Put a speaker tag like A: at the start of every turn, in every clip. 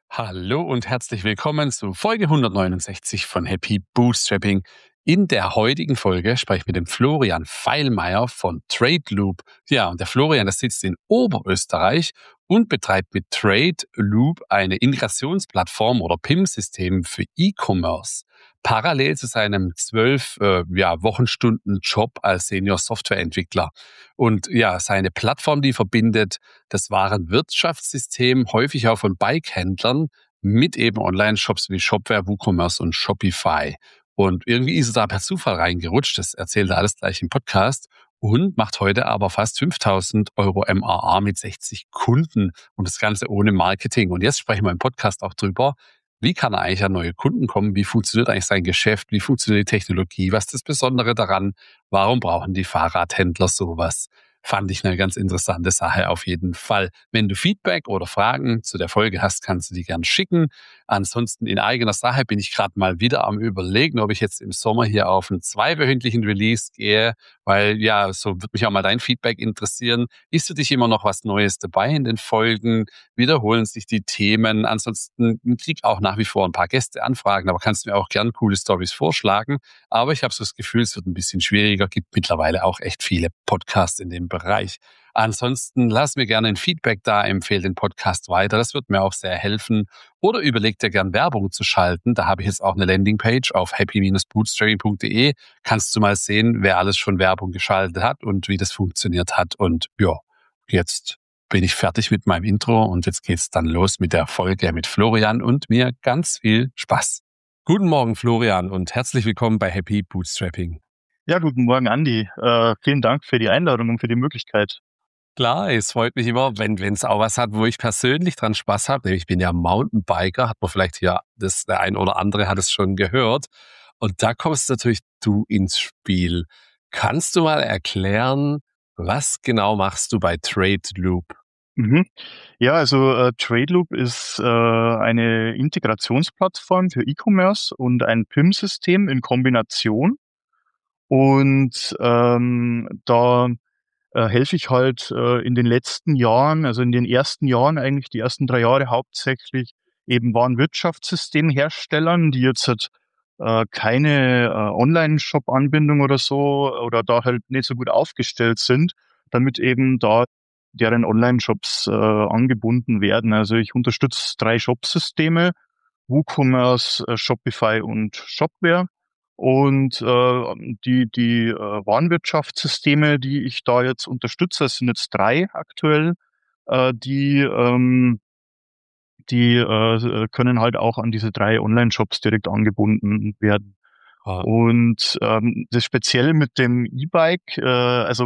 A: Hallo und herzlich willkommen zu Folge 169 von Happy Bootstrapping. In der heutigen Folge spreche ich mit dem Florian Veilmeier von TradeLoop. Ja, und der Florian, der sitzt in Oberösterreich und betreibt mit TradeLoop eine Integrationsplattform oder PIM-System für E-Commerce. Parallel zu seinem 12 Wochenstunden-Job als Senior-Softwareentwickler. Und ja, seine Plattform, die verbindet das Warenwirtschaftssystem, häufig auch von Bike-Händlern, mit eben Online-Shops wie Shopware, WooCommerce und Shopify. Und irgendwie ist er da per Zufall reingerutscht, das erzählt er alles gleich im Podcast, und macht heute aber fast 5.000 Euro MAA mit 60 Kunden und das Ganze ohne Marketing. Und jetzt sprechen wir im Podcast auch drüber, wie kann er eigentlich an neue Kunden kommen, wie funktioniert eigentlich sein Geschäft, wie funktioniert die Technologie, was ist das Besondere daran, warum brauchen die Fahrradhändler sowas? Fand ich eine ganz interessante Sache auf jeden Fall. Wenn du Feedback oder Fragen zu der Folge hast, kannst du die gern schicken. Ansonsten in eigener Sache bin ich gerade mal wieder am Überlegen, ob ich jetzt im Sommer hier auf einen 2-wöchentlichen Release gehe, weil ja, so wird mich auch mal dein Feedback interessieren. Ist für dich immer noch was Neues dabei in den Folgen? Wiederholen sich die Themen? Ansonsten krieg auch nach wie vor ein paar Gästeanfragen, aber kannst mir auch gern coole Stories vorschlagen. Aber ich habe so das Gefühl, es wird ein bisschen schwieriger. Gibt mittlerweile auch echt viele Podcasts in dem Bereich. Ansonsten lass mir gerne ein Feedback da, empfehle den Podcast weiter. Das wird mir auch sehr helfen. Oder überleg dir gern Werbung zu schalten. Da habe ich jetzt auch eine Landingpage auf happy-bootstrapping.de. Kannst du mal sehen, wer alles schon Werbung geschaltet hat und wie das funktioniert hat. Und ja, jetzt bin ich fertig mit meinem Intro und jetzt geht's dann los mit der Folge mit Florian und mir ganz viel Spaß. Guten Morgen, Florian, und herzlich willkommen bei Happy Bootstrapping.
B: Ja, guten Morgen, Andi. Vielen Dank für die Einladung und für die Möglichkeit.
A: Klar, es freut mich immer, wenn es auch was hat, wo ich persönlich dran Spaß habe. Ich bin ja Mountainbiker, hat man vielleicht hier, der ein oder andere hat es schon gehört. Und da kommst natürlich du ins Spiel. Kannst du mal erklären, was genau machst du bei TradeLoop?
B: Mhm. Ja, also TradeLoop ist eine Integrationsplattform für E-Commerce und ein PIM-System in Kombination. Und da helfe ich halt in den letzten Jahren, also in den ersten Jahren eigentlich, die ersten 3 Jahre hauptsächlich eben Warenwirtschaftssystemherstellern, die jetzt halt keine Online-Shop-Anbindung oder so oder da halt nicht so gut aufgestellt sind, damit eben da deren Online-Shops angebunden werden. Also ich unterstütze 3 Shop-Systeme, WooCommerce, Shopify und Shopware. Und die Warenwirtschaftssysteme, die ich da jetzt unterstütze, es sind jetzt 3 aktuell, die können halt auch an diese 3 Online-Shops direkt angebunden werden.
A: Ah,
B: Und das Spezielle mit dem E-Bike, also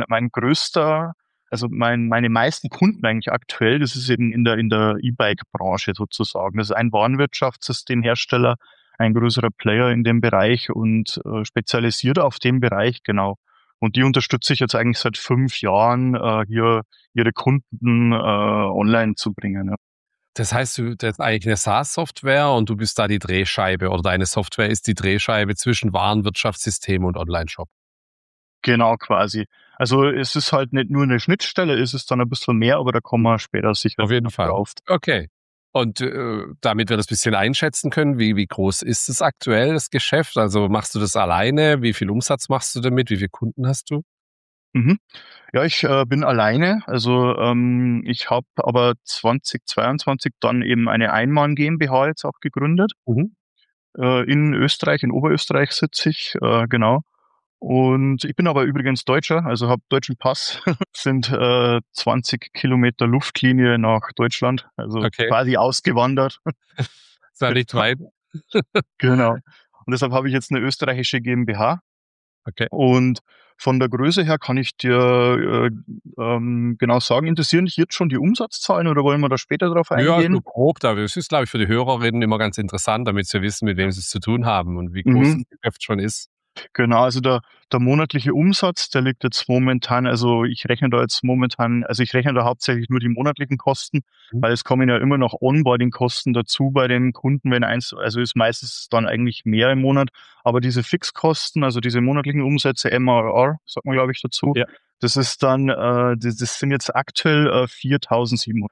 B: meine meisten Kunden eigentlich aktuell, das ist eben in der E-Bike-Branche sozusagen. Das ist ein Warenwirtschaftssystemhersteller, ein größerer Player in dem Bereich und spezialisiert auf den Bereich, genau. Und die unterstütze ich jetzt eigentlich seit 5 Jahren, hier ihre Kunden online zu bringen. Ja.
A: das heißt, das ist eigentlich eine SaaS-Software und du bist da die Drehscheibe oder deine Software ist die Drehscheibe zwischen Warenwirtschaftssystem und Online-Shop.
B: Genau, quasi. Also es ist halt nicht nur eine Schnittstelle, es ist dann ein bisschen mehr, aber da kommen wir später
A: Auf
B: sicherlich
A: jeden
B: noch
A: Fall.
B: drauf.
A: Okay. Und damit wir das ein bisschen einschätzen können, wie groß ist es aktuell, das Geschäft? Also machst du das alleine? Wie viel Umsatz machst du damit? Wie viele Kunden hast du?
B: Mhm. Ja, ich bin alleine. Also ich habe aber 2022 dann eben eine Einmann GmbH jetzt auch gegründet.
A: Mhm.
B: In Österreich, in Oberösterreich sitze ich, genau. Und ich bin aber übrigens Deutscher, also habe deutschen Pass, sind 20 Kilometer Luftlinie nach Deutschland, also
A: Okay.
B: quasi ausgewandert.
A: Ist ja nicht weit.
B: Genau. Und deshalb habe ich jetzt eine österreichische GmbH.
A: Okay.
B: Und von der Größe her kann ich dir genau sagen, interessieren dich jetzt schon die Umsatzzahlen oder wollen wir da später drauf
A: Ja, so
B: eingehen?
A: grob. Aber das ist, glaube ich, für die Hörerinnen immer ganz interessant, damit sie wissen, mit wem sie es zu tun haben und wie groß
B: Mhm.
A: das Geschäft schon ist.
B: Genau, also der monatliche Umsatz, der liegt jetzt momentan, also ich rechne da hauptsächlich nur die monatlichen Kosten,
A: Mhm.
B: weil es kommen ja immer noch Onboarding-Kosten dazu bei den Kunden, also ist meistens dann eigentlich mehr im Monat, aber diese Fixkosten, also diese monatlichen Umsätze, MRR, sagt man glaube ich dazu,
A: Ja.
B: das ist dann, das sind jetzt aktuell 4.700.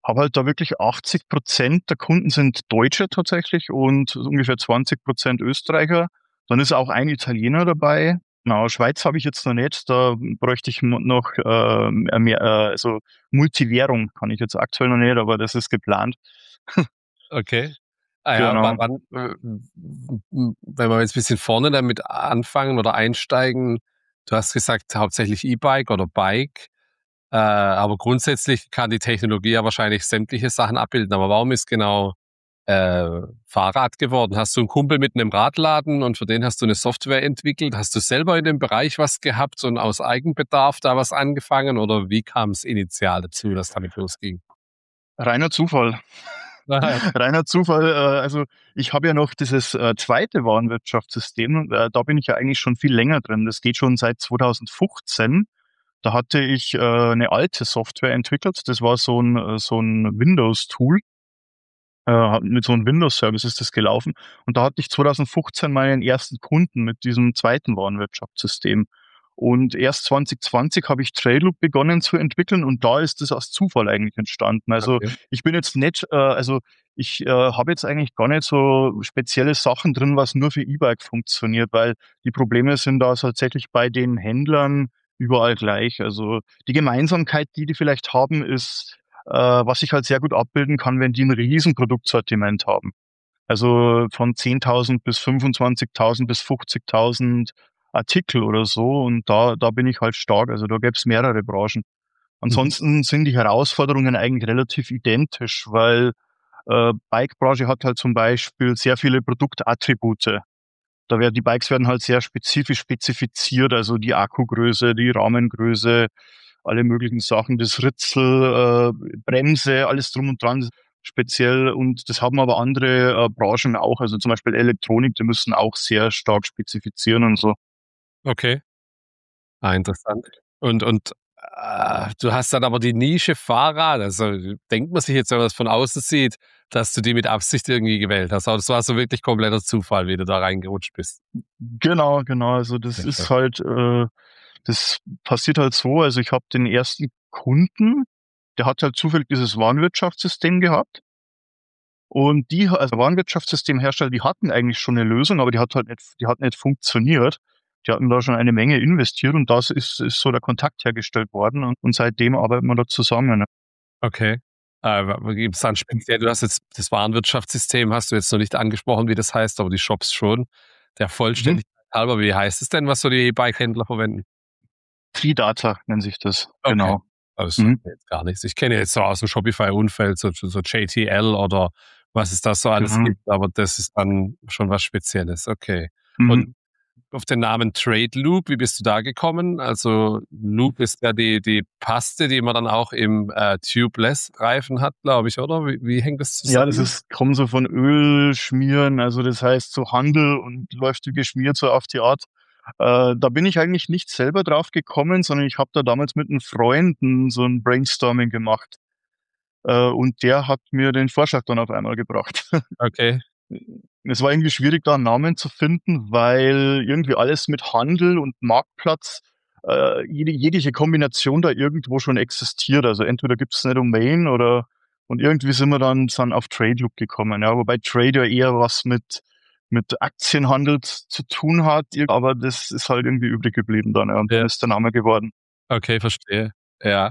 B: habe halt da wirklich 80% der Kunden sind Deutsche tatsächlich und ungefähr 20% Österreicher. Dann ist auch ein Italiener dabei. Genau, Schweiz habe ich jetzt noch nicht. Da bräuchte ich noch mehr, also Multivwährung kann ich jetzt aktuell noch nicht, aber das ist geplant.
A: Okay. Ah ja,
B: Genau.
A: wenn wir jetzt ein bisschen vorne damit anfangen oder einsteigen, du hast gesagt, hauptsächlich E-Bike oder Bike, aber grundsätzlich kann die Technologie ja wahrscheinlich sämtliche Sachen abbilden. Aber warum ist genau Fahrrad geworden? Hast du einen Kumpel mit einem Radladen und für den hast du eine Software entwickelt? Hast du selber in dem Bereich was gehabt und aus Eigenbedarf da was angefangen? Oder wie kam es initial dazu, dass damit losging?
B: Reiner Zufall. Reiner Zufall. Also ich habe ja noch dieses zweite Warenwirtschaftssystem. Da bin ich ja eigentlich schon viel länger drin. Das geht schon seit 2015. Da hatte ich eine alte Software entwickelt. Das war so ein Windows-Tool. Mit so einem Windows-Service ist das gelaufen. Und da hatte ich 2015 meinen ersten Kunden mit diesem zweiten Warenwirtschaftssystem. Und erst 2020 habe ich Tradeloop begonnen zu entwickeln und da ist das aus Zufall eigentlich entstanden. Also
A: Okay.
B: ich bin jetzt nicht, also ich habe jetzt eigentlich gar nicht so spezielle Sachen drin, was nur für E-Bike funktioniert, weil die Probleme sind da tatsächlich bei den Händlern überall gleich. Also die Gemeinsamkeit, die vielleicht haben, ist, was ich halt sehr gut abbilden kann, wenn die ein riesen Produktsortiment haben. Also von 10.000 bis 25.000 bis 50.000 Artikel oder so. Und da bin ich halt stark. Also da gäbe es mehrere Branchen.
A: Mhm.
B: Ansonsten sind die Herausforderungen eigentlich relativ identisch, weil Bike-Branche hat halt zum Beispiel sehr viele Produktattribute. Die Bikes werden halt sehr spezifisch spezifiziert, also die Akkugröße, die Rahmengröße, alle möglichen Sachen, das Ritzel, Bremse, alles drum und dran speziell. Und das haben aber andere Branchen auch, also zum Beispiel Elektronik, die müssen auch sehr stark spezifizieren und so.
A: Okay. Ah, interessant. Und du hast dann aber die Nische Fahrrad, also denkt man sich jetzt, wenn man das von außen sieht, dass du die mit Absicht irgendwie gewählt hast. Aber das war so wirklich kompletter Zufall, wie du da reingerutscht bist.
B: Genau, genau. Also das
A: Sehr
B: ist
A: schön.
B: halt, das passiert halt so. Also ich habe den ersten Kunden, der hat halt zufällig dieses Warenwirtschaftssystem gehabt. Und also Warenwirtschaftssystemhersteller, die hatten eigentlich schon eine Lösung, aber die hat nicht funktioniert. Die hatten da schon eine Menge investiert und das ist so der Kontakt hergestellt worden und seitdem arbeiten wir da zusammen. Ne?
A: Okay. Gibt es dann speziell, du hast jetzt das Warenwirtschaftssystem, hast du jetzt noch nicht angesprochen, wie das heißt, aber die Shops schon. Der
B: Mhm.
A: Vollständigkeit halber, wie heißt es denn, was so die E-Bike-Händler verwenden?
B: Tridata nennt sich das,
A: Okay.
B: genau.
A: Das sagt
B: Mhm.
A: mir jetzt gar nichts. Ich kenne jetzt so aus dem Shopify-Umfeld so JTL oder was es da so alles
B: Genau.
A: gibt, aber das ist dann schon was Spezielles. Okay. Und
B: Mhm.
A: auf den Namen Trade Loop, wie bist du da gekommen? Also Loop ist ja die Paste, die man dann auch im Tubeless-Reifen hat, glaube ich, oder? Wie hängt das
B: Ja, das
A: zusammen?
B: ist, kommt so von Öl schmieren, also das heißt so Handel und läuft wie geschmiert so auf die Art. Da bin ich eigentlich nicht selber drauf gekommen, sondern ich habe da damals mit einem Freunden so ein Brainstorming gemacht. Und der hat mir den Vorschlag dann auf einmal gebracht.
A: Okay.
B: Es war irgendwie schwierig, da einen Namen zu finden, weil irgendwie alles mit Handel und Marktplatz, jegliche Kombination da irgendwo schon existiert. Also entweder gibt es eine Domain oder und irgendwie sind wir dann auf Tradeloop gekommen. Ja, wobei Trade ja eher was mit Aktienhandel zu tun hat, aber das ist halt irgendwie übrig geblieben dann, ja, und dann
A: Ja.
B: ist der Name geworden.
A: Okay, verstehe. Ja.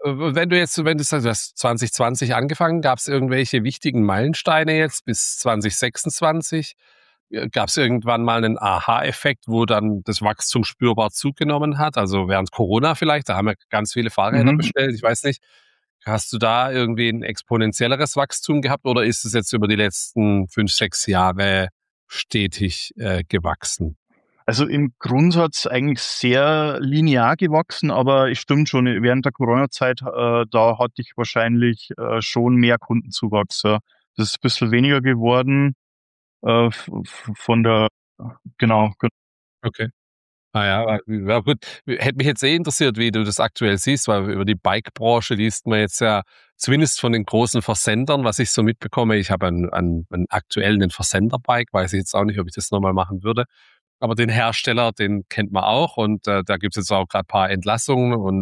A: Wenn du sagst, du hast 2020 angefangen, gab es irgendwelche wichtigen Meilensteine jetzt bis 2026? Gab es irgendwann mal einen Aha-Effekt, wo dann das Wachstum spürbar zugenommen hat? Also während Corona vielleicht, da haben ja ganz viele Fahrräder
B: Mhm.
A: bestellt. Ich weiß nicht, hast du da irgendwie ein exponentielleres Wachstum gehabt oder ist es jetzt über die letzten 5, 6 Jahre stetig gewachsen?
B: Also im Grundsatz eigentlich sehr linear gewachsen, aber es stimmt schon, während der Corona-Zeit, da hatte ich wahrscheinlich schon mehr Kundenzuwachs. Ja. Das ist ein bisschen weniger geworden von der, genau.
A: Okay. Ah ja gut. Hätte mich jetzt interessiert, wie du das aktuell siehst, weil über die Bike-Branche liest man jetzt ja zumindest von den großen Versendern, was ich so mitbekomme. Ich habe einen aktuellen einen Versenderbike, weiß ich jetzt auch nicht, ob ich das nochmal machen würde. Aber den Hersteller, den kennt man auch und da gibt es jetzt auch gerade ein paar Entlassungen und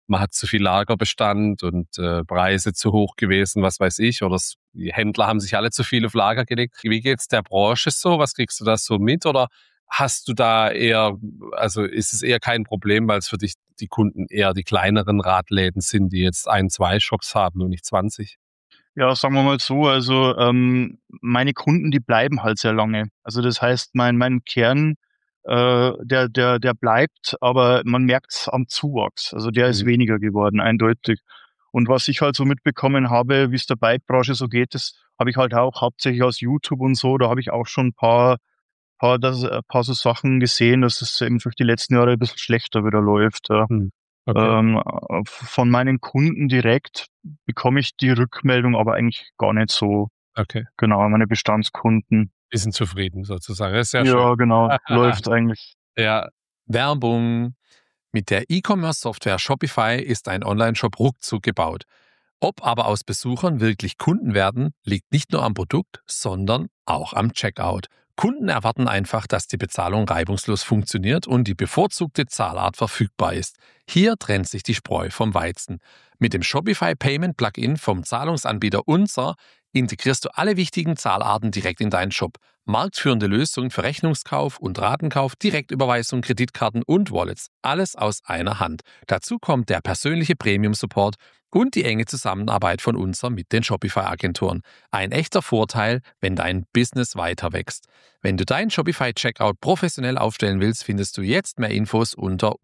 A: man hat zu viel Lagerbestand und Preise zu hoch gewesen, was weiß ich, oder die Händler haben sich alle zu viel auf Lager gelegt. Wie geht's der Branche so? Was kriegst du da so mit? Oder hast du da eher, also ist es eher kein Problem, weil es für dich die Kunden eher die kleineren Radläden sind, die jetzt 1, 2 Shops haben und nicht 20?
B: Ja, sagen wir mal so, also meine Kunden, die bleiben halt sehr lange. Also das heißt, mein Kern, der bleibt, aber man merkt's am Zuwachs. Also der ist
A: Mhm.
B: weniger geworden, eindeutig. Und was ich halt so mitbekommen habe, wie es der Bike-Branche so geht, das habe ich halt auch hauptsächlich aus YouTube und so. Da habe ich auch schon ein paar so Sachen gesehen, dass es eben durch die letzten Jahre ein bisschen schlechter wieder läuft. Ja.
A: Mhm. Okay,
B: Ähm, von meinen Kunden direkt bekomme ich die Rückmeldung aber eigentlich gar nicht so
A: okay.
B: genau, meine Bestandskunden.
A: Die sind zufrieden sozusagen. Das ist sehr schön.
B: Ja, genau, läuft eigentlich.
A: Ja. Werbung. Mit der E-Commerce-Software Shopify ist ein Online-Shop ruckzuck gebaut. Ob aber aus Besuchern wirklich Kunden werden, liegt nicht nur am Produkt, sondern auch am Checkout. Kunden erwarten einfach, dass die Bezahlung reibungslos funktioniert und die bevorzugte Zahlart verfügbar ist. Hier trennt sich die Spreu vom Weizen. Mit dem Shopify Payment Plugin vom Zahlungsanbieter Unser integrierst du alle wichtigen Zahlarten direkt in deinen Shop. Marktführende Lösung für Rechnungskauf und Ratenkauf, Direktüberweisung, Kreditkarten und Wallets. Alles aus einer Hand. Dazu kommt der persönliche Premium-Support und die enge Zusammenarbeit von Unser mit den Shopify-Agenturen. Ein echter Vorteil, wenn dein Business weiter wächst. Wenn du deinen Shopify-Checkout professionell aufstellen willst, findest du jetzt mehr Infos unter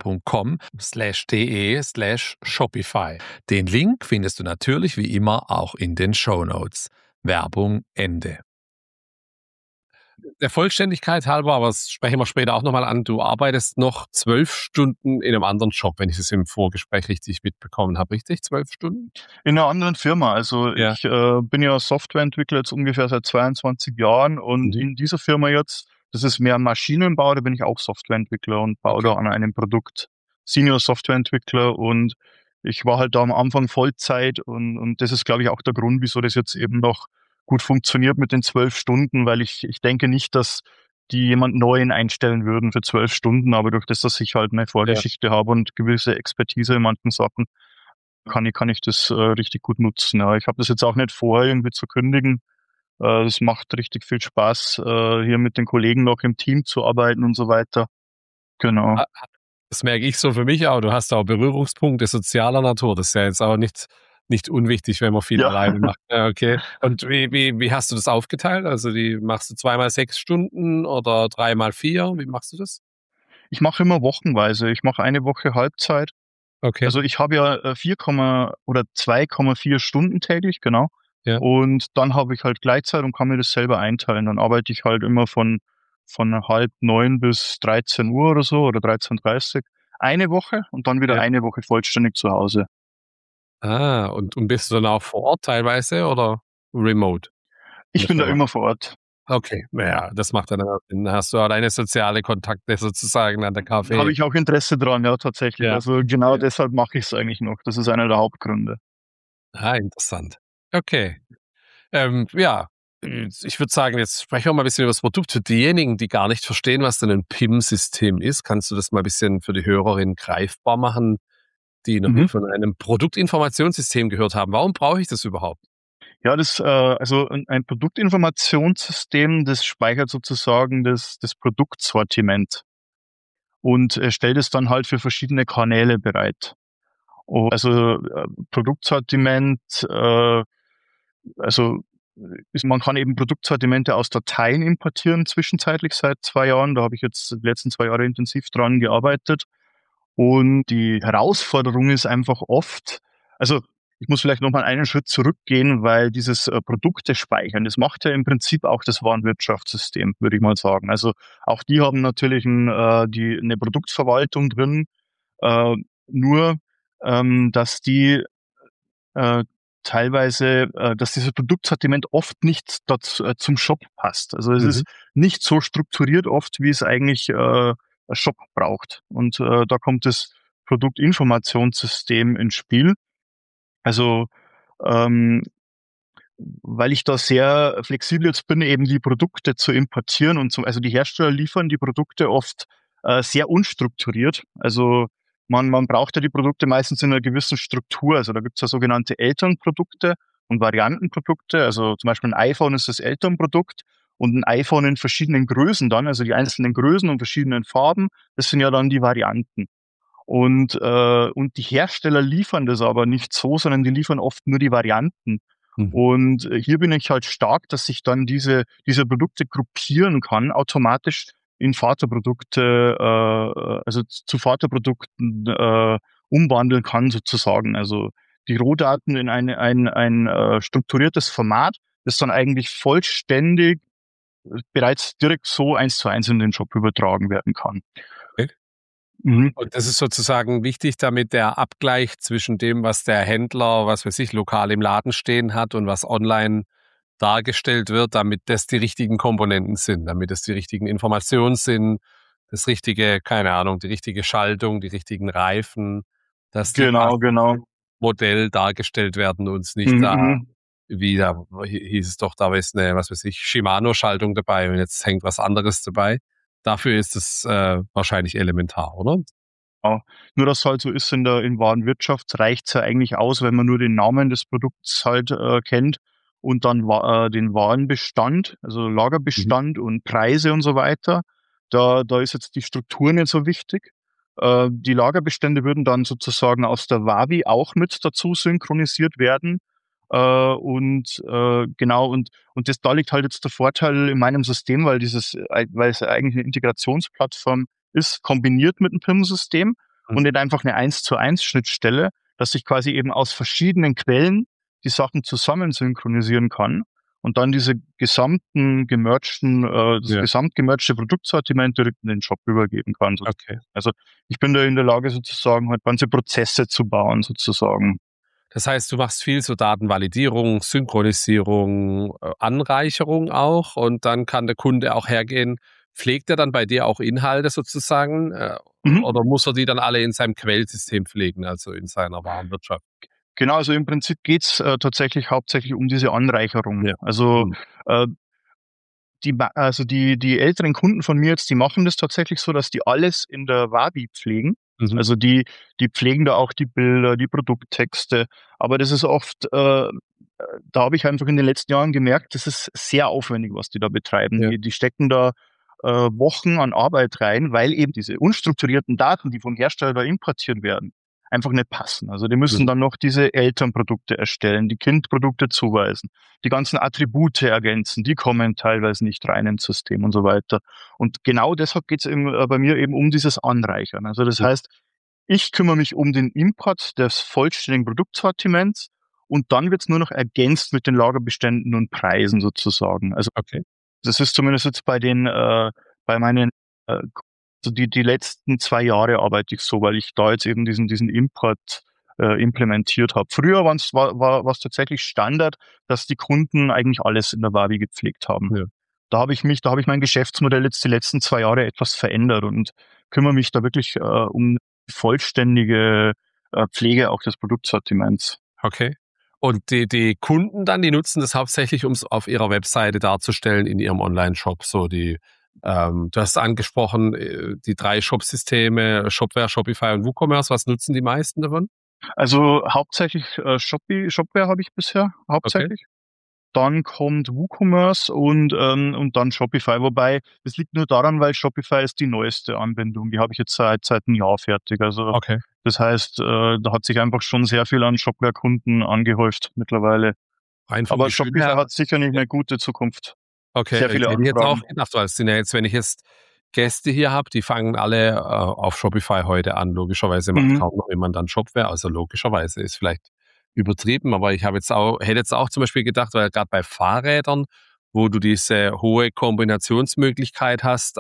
A: unser.com/de/Shopify. Den Link findest du natürlich wie immer auch in den Shownotes. Werbung Ende. Der Vollständigkeit halber, aber das sprechen wir später auch nochmal an, du arbeitest noch 12 Stunden in einem anderen Job, wenn ich es im Vorgespräch richtig mitbekommen habe, richtig? 12 Stunden?
B: In einer anderen Firma. Also
A: Ja.
B: ich bin ja Softwareentwickler jetzt ungefähr seit 22 Jahren und
A: Mhm.
B: in dieser Firma jetzt, das ist mehr Maschinenbau, da bin ich auch Softwareentwickler und baue
A: Okay.
B: da an einem Produkt. Senior Softwareentwickler und ich war halt da am Anfang Vollzeit und das ist, glaube ich, auch der Grund, wieso das jetzt eben noch gut funktioniert mit den 12 Stunden, weil ich denke nicht, dass die jemand Neuen einstellen würden für 12 Stunden, aber durch das, dass ich halt eine
A: Ja.
B: Vorgeschichte habe und gewisse Expertise in manchen Sachen, kann ich das richtig gut nutzen. Ja. Ich habe das jetzt auch nicht vor, irgendwie zu kündigen. Das macht richtig viel Spaß, hier mit den Kollegen noch im Team zu arbeiten und so weiter. Genau.
A: Ah, das merke ich so für mich auch. Du hast auch Berührungspunkte sozialer Natur. Das ist ja jetzt auch nicht unwichtig, wenn man viel
B: Ja,
A: alleine macht. Ja, okay. Und wie hast du das aufgeteilt? Also die machst du 2 mal 6 Stunden oder 3 mal 4? Wie machst du das?
B: ich mache immer wochenweise. Ich mache eine Woche Halbzeit.
A: Okay.
B: Also ich habe ja 2,4 Stunden täglich, genau.
A: Ja.
B: Und dann habe ich halt Gleitzeit und kann mir das selber einteilen. Dann arbeite ich halt immer von 8:30 bis 13 Uhr oder so oder 13:30 eine Woche und dann wieder
A: Ja.
B: eine Woche vollständig zu Hause.
A: Und bist du dann auch vor Ort teilweise oder remote in
B: Ich
A: der
B: bin da
A: Firma?
B: immer vor Ort.
A: Okay, na ja, das macht dann auch Sinn. Dann hast du auch deine soziale Kontakte sozusagen an der
B: Habe
A: Kaffee.
B: ich auch Interesse dran, ja, tatsächlich.
A: Ja,
B: Also genau
A: ja.
B: deshalb mache ich es eigentlich noch. Das ist einer der Hauptgründe.
A: Ah, interessant. Okay. Ja, ich würde sagen, jetzt sprechen wir mal ein bisschen über das Produkt. Für diejenigen, die gar nicht verstehen, was denn ein PIM-System ist, kannst du das mal ein bisschen für die Hörerin greifbar machen, die noch nie
B: Mhm.
A: von einem Produktinformationssystem gehört haben. Warum brauche ich das überhaupt?
B: Ja, also ein Produktinformationssystem, das speichert sozusagen das Produktsortiment und stellt es dann halt für verschiedene Kanäle bereit. Also Produktsortiment, also man kann eben Produktsortimente aus Dateien importieren, zwischenzeitlich seit 2 Jahren. Da habe ich jetzt die letzten 2 Jahre intensiv dran gearbeitet. Und die Herausforderung ist einfach oft, also ich muss vielleicht noch mal einen Schritt zurückgehen, weil dieses Produkte speichern, das macht ja im Prinzip auch das Warenwirtschaftssystem, würde ich mal sagen. Also auch die haben natürlich eine Produktverwaltung drin, äh, nur dass die äh, teilweise, dass dieses Produktsortiment oft nicht zum Shop passt. Also es
A: Mhm.
B: ist nicht so strukturiert oft, wie es eigentlich ein Shop braucht. Und da kommt das Produktinformationssystem ins Spiel. Also ähm, weil ich da sehr flexibel jetzt bin, eben die Produkte zu importieren also die Hersteller liefern die Produkte oft sehr unstrukturiert. Also man braucht ja die Produkte meistens in einer gewissen Struktur. Also da gibt es ja sogenannte Elternprodukte und Variantenprodukte. Also zum Beispiel ein iPhone ist das Elternprodukt und ein iPhone in verschiedenen Größen dann, also die einzelnen Größen und verschiedenen Farben, das sind ja dann die Varianten. Und die Hersteller liefern das aber nicht so, sondern die liefern oft nur die Varianten.
A: Mhm.
B: Und hier bin ich halt stark, dass ich dann diese Produkte gruppieren kann, automatisch in Vaterprodukte, also zu Vaterprodukten umwandeln kann sozusagen. Also die Rohdaten in ein strukturiertes Format, das dann eigentlich vollständig bereits direkt so 1:1 in den Shop übertragen werden kann.
A: Okay.
B: Mhm.
A: Und das ist sozusagen wichtig, damit der Abgleich zwischen dem, was der Händler, was weiß ich, lokal im Laden stehen hat und was online dargestellt wird, damit das die richtigen Komponenten sind, damit es die richtigen Informationen sind, das richtige, keine Ahnung, die richtige Schaltung, die richtigen Reifen, dass die
B: Genau,
A: passend
B: genau.
A: zum Modell dargestellt werden und es nicht
B: Mhm,
A: da,
B: mhm.
A: wie da hieß es doch, da ist eine, was weiß ich, Shimano-Schaltung dabei und jetzt hängt was anderes dabei. Dafür ist es wahrscheinlich elementar, oder?
B: Ja. Nur dass halt so ist in Warenwirtschaft, reicht's ja eigentlich aus, wenn man nur den Namen des Produkts halt kennt und dann den Warenbestand, also
A: Mhm.
B: Lagerbestand und Preise und so weiter. Da ist jetzt die Struktur nicht so wichtig. Die Lagerbestände würden dann sozusagen aus der Wavi auch mit dazu synchronisiert werden. Genau, und da liegt halt jetzt der Vorteil in meinem System, weil es eigentlich eine Integrationsplattform ist, kombiniert mit einem PIM-System und nicht einfach eine 1:1 Schnittstelle, dass ich quasi eben aus verschiedenen Quellen die Sachen zusammen synchronisieren kann und dann das
A: Ja,
B: gesamtgemergte Produktsortiment direkt in den Shop übergeben kann.
A: okay.
B: Also ich bin da in der Lage sozusagen halt ganze Prozesse zu bauen sozusagen.
A: Das heißt, du machst viel so Datenvalidierung, Synchronisierung, Anreicherung auch und dann kann der Kunde auch hergehen. Pflegt er dann bei dir auch Inhalte sozusagen
B: Mhm.
A: oder muss er die dann alle in seinem Quellsystem pflegen, also in seiner Warenwirtschaft?
B: Genau, also im Prinzip geht's tatsächlich hauptsächlich um diese Anreicherung.
A: Ja.
B: Also
A: Mhm.
B: äh, die älteren Kunden von mir jetzt, die machen das tatsächlich so, dass die alles in der Wabi pflegen.
A: Mhm.
B: Also die pflegen da auch die Bilder, die Produkttexte. Aber das ist oft, da habe ich einfach in den letzten Jahren gemerkt, das ist sehr aufwendig, was die da betreiben.
A: Ja.
B: Die stecken da Wochen an Arbeit rein, weil eben diese unstrukturierten Daten, die vom Hersteller da importiert werden, einfach nicht passen. Also die müssen
A: Mhm.
B: dann noch diese Elternprodukte erstellen, die Kindprodukte zuweisen, die ganzen Attribute ergänzen, die kommen teilweise nicht rein ins System und so weiter. Und genau deshalb geht es bei mir eben um dieses Anreichern. Also das
A: Mhm.
B: heißt, ich kümmere mich um den Import des vollständigen Produktsortiments und dann wird es nur noch ergänzt mit den Lagerbeständen und Preisen sozusagen. Also
A: Okay.
B: das ist zumindest jetzt bei meinen, also die letzten 2 Jahre arbeite ich so, weil ich da jetzt eben diesen Import implementiert habe. Früher war es tatsächlich Standard, dass die Kunden eigentlich alles in der Wavi gepflegt haben.
A: Ja.
B: Da habe ich mein Geschäftsmodell jetzt die letzten 2 Jahre etwas verändert und kümmere mich da wirklich um die vollständige Pflege auch des Produktsortiments.
A: Okay. Und die Kunden dann, die nutzen das hauptsächlich, um es auf ihrer Webseite darzustellen in ihrem Online-Shop. So du hast angesprochen, die 3 Shop-Systeme, Shopware, Shopify und WooCommerce. Was nutzen die meisten davon?
B: Also hauptsächlich Shopware habe ich bisher,
A: Okay.
B: hauptsächlich. Dann kommt WooCommerce und dann Shopify. Wobei, das liegt nur daran, weil Shopify ist die neueste Anbindung. Die habe ich jetzt seit einem Jahr fertig. Also
A: Okay.
B: das heißt, da hat sich einfach schon sehr viel an Shopware-Kunden angehäuft mittlerweile.
A: Rein vom
B: Aber
A: Gefühl
B: Shopify
A: her.
B: hat sicher nicht eine gute Zukunft.
A: Okay,
B: Sehr viele
A: hätte ich jetzt auch
B: Anfragen.
A: gedacht, weil es sind ja jetzt, wenn ich jetzt Gäste hier habe, die fangen alle auf Shopify heute an. Logischerweise macht
B: Mhm.
A: kaum noch jemand dann Shopware. Also logischerweise ist vielleicht übertrieben, aber ich hätte jetzt auch zum Beispiel gedacht, weil gerade bei Fahrrädern, wo du diese hohe Kombinationsmöglichkeit hast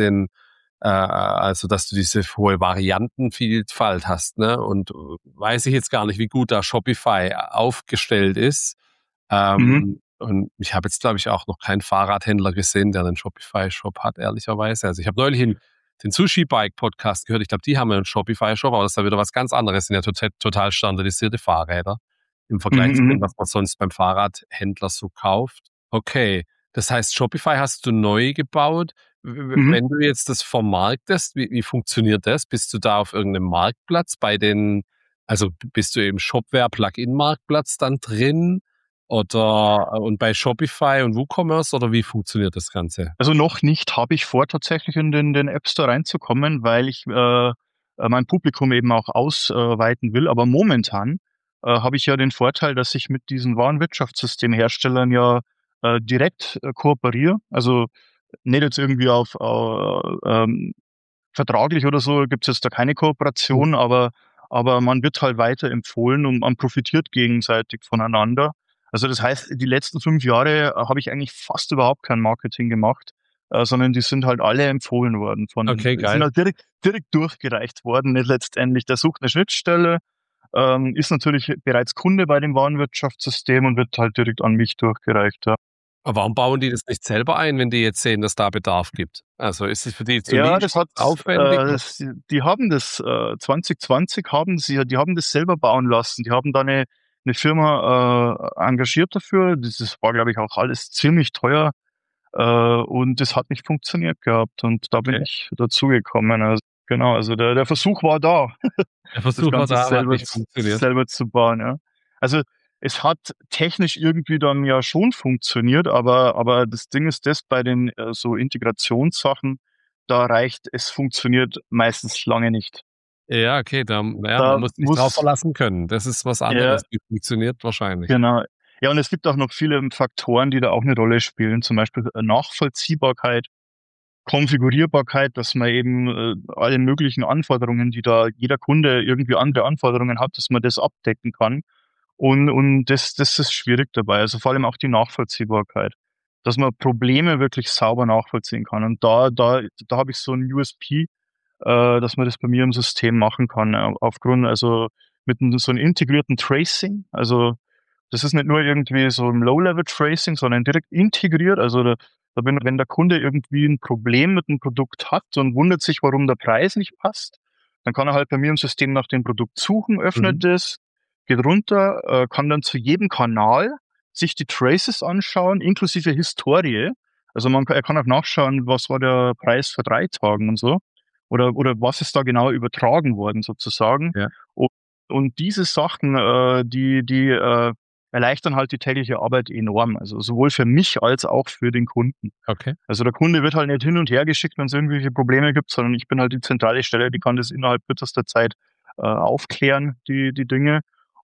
A: also dass du diese hohe Variantenvielfalt hast, ne? Und weiß ich jetzt gar nicht, wie gut da Shopify aufgestellt ist.
B: Mhm.
A: Und ich habe jetzt, glaube ich, auch noch keinen Fahrradhändler gesehen, der einen Shopify-Shop hat, ehrlicherweise. Also ich habe neulich den Sushi-Bike-Podcast gehört. Ich glaube, die haben einen Shopify-Shop, aber das ist ja wieder was ganz anderes. Das sind ja total standardisierte Fahrräder im
B: Mhm.
A: Vergleich zu dem,
B: Mhm.
A: was man sonst beim Fahrradhändler so kauft. Okay, das heißt, Shopify hast du neu gebaut.
B: Mhm.
C: Wenn du jetzt das vermarktest, wie funktioniert das? Bist du da auf irgendeinem Marktplatz also bist du im Shopware-Plugin-Marktplatz dann drin und bei Shopify und WooCommerce oder wie funktioniert das Ganze?
B: Also noch nicht, habe ich vor, tatsächlich in den App Store reinzukommen, weil ich mein Publikum eben auch ausweiten will. Aber momentan habe ich ja den Vorteil, dass ich mit diesen Warenwirtschaftssystemherstellern ja direkt kooperiere. Also nicht jetzt irgendwie auf vertraglich oder so gibt es jetzt da keine Kooperation, aber man wird halt weiterempfohlen und man profitiert gegenseitig voneinander. Also das heißt, die letzten 5 Jahre habe ich eigentlich fast überhaupt kein Marketing gemacht, sondern die sind halt alle empfohlen worden
C: Okay,
B: sind
C: geil.
B: halt direkt durchgereicht worden, nicht letztendlich. Der sucht eine Schnittstelle, ist natürlich bereits Kunde bei dem Warenwirtschaftssystem und wird halt direkt an mich durchgereicht. Ja.
C: Aber warum bauen die das nicht selber ein, wenn die jetzt sehen, dass da Bedarf gibt? Also ist es für die zu
B: Ja,
C: nischig,
B: das hat,
C: aufwendig?
B: die haben das 2020 die haben das selber bauen lassen. Die haben da eine Firma engagiert dafür. Das war, glaube ich, auch alles ziemlich teuer und das hat nicht funktioniert gehabt. Und da bin
C: Okay.
B: ich dazugekommen. Also, genau, also der Versuch war da,
C: Der
B: das
C: Versuch war
B: Ganze
C: da, aber hat nicht funktioniert.
B: selber zu bauen. Ja. Also es hat technisch irgendwie dann ja schon funktioniert, aber das Ding ist das bei den so Integrationssachen, da reicht, es funktioniert meistens lange nicht.
C: Ja, okay, man
B: Da
C: muss sich drauf
B: muss,
C: verlassen können. Das ist was
B: ja,
C: anderes. Die funktioniert wahrscheinlich.
B: genau. Ja, und es gibt auch noch viele Faktoren, die da auch eine Rolle spielen, zum Beispiel Nachvollziehbarkeit, Konfigurierbarkeit, dass man eben alle möglichen Anforderungen, die da jeder Kunde irgendwie andere Anforderungen hat, dass man das abdecken kann. Und das ist schwierig dabei. Also vor allem auch die Nachvollziehbarkeit, dass man Probleme wirklich sauber nachvollziehen kann. Und da habe ich so ein USP, dass man das bei mir im System machen kann. Aufgrund, also so einem integrierten Tracing. Also das ist nicht nur irgendwie so ein Low-Level-Tracing, sondern direkt integriert. Also wenn der Kunde irgendwie ein Problem mit dem Produkt hat und wundert sich, warum der Preis nicht passt, dann kann er halt bei mir im System nach dem Produkt suchen,
C: Mhm.
B: öffnet es, geht runter, kann dann zu jedem Kanal sich die Traces anschauen, inklusive Historie. Also er kann auch nachschauen, was war der Preis vor 3 Tagen und so. Oder was ist da genau übertragen worden sozusagen.
C: Ja,
B: Und, und diese Sachen, die erleichtern halt die tägliche Arbeit enorm. Also sowohl für mich als auch für den Kunden.
C: okay.
B: Also der Kunde wird halt nicht hin und her geschickt, wenn es irgendwelche Probleme gibt, sondern ich bin halt die zentrale Stelle, die kann das innerhalb kürzester Zeit aufklären, die Dinge.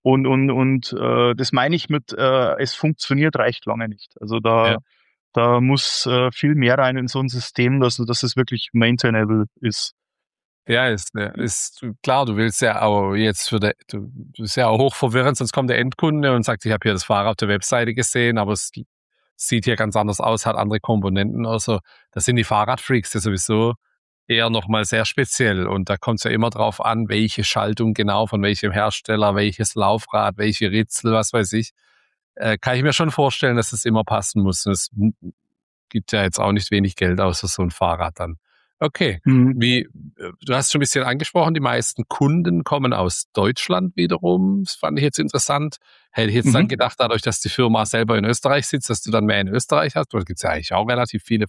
B: Und das meine ich mit, es funktioniert, reicht lange nicht. Also
C: Ja.
B: da muss viel mehr rein in so ein System, dass es wirklich maintainable ist.
C: Ja, ist klar, du willst ja auch jetzt du ist ja auch hochverwirrend, sonst kommt der Endkunde und sagt, ich habe hier das Fahrrad auf der Webseite gesehen, aber es sieht hier ganz anders aus, hat andere Komponenten. Also, das sind die Fahrradfreaks ja sowieso eher nochmal sehr speziell. Und da kommt es ja immer drauf an, welche Schaltung genau von welchem Hersteller, welches Laufrad, welche Ritzel, was weiß ich. Kann ich mir schon vorstellen, dass es immer passen muss. Und es gibt ja jetzt auch nicht wenig Geld aus für so ein Fahrrad dann. Okay.
B: Mhm.
C: Du hast schon ein bisschen angesprochen, die meisten Kunden kommen aus Deutschland wiederum. Das fand ich jetzt interessant. Hätte ich jetzt dann
B: Mhm.
C: gedacht, dadurch, dass die Firma selber in Österreich sitzt, dass du dann mehr in Österreich hast. Dort gibt es ja eigentlich auch relativ viele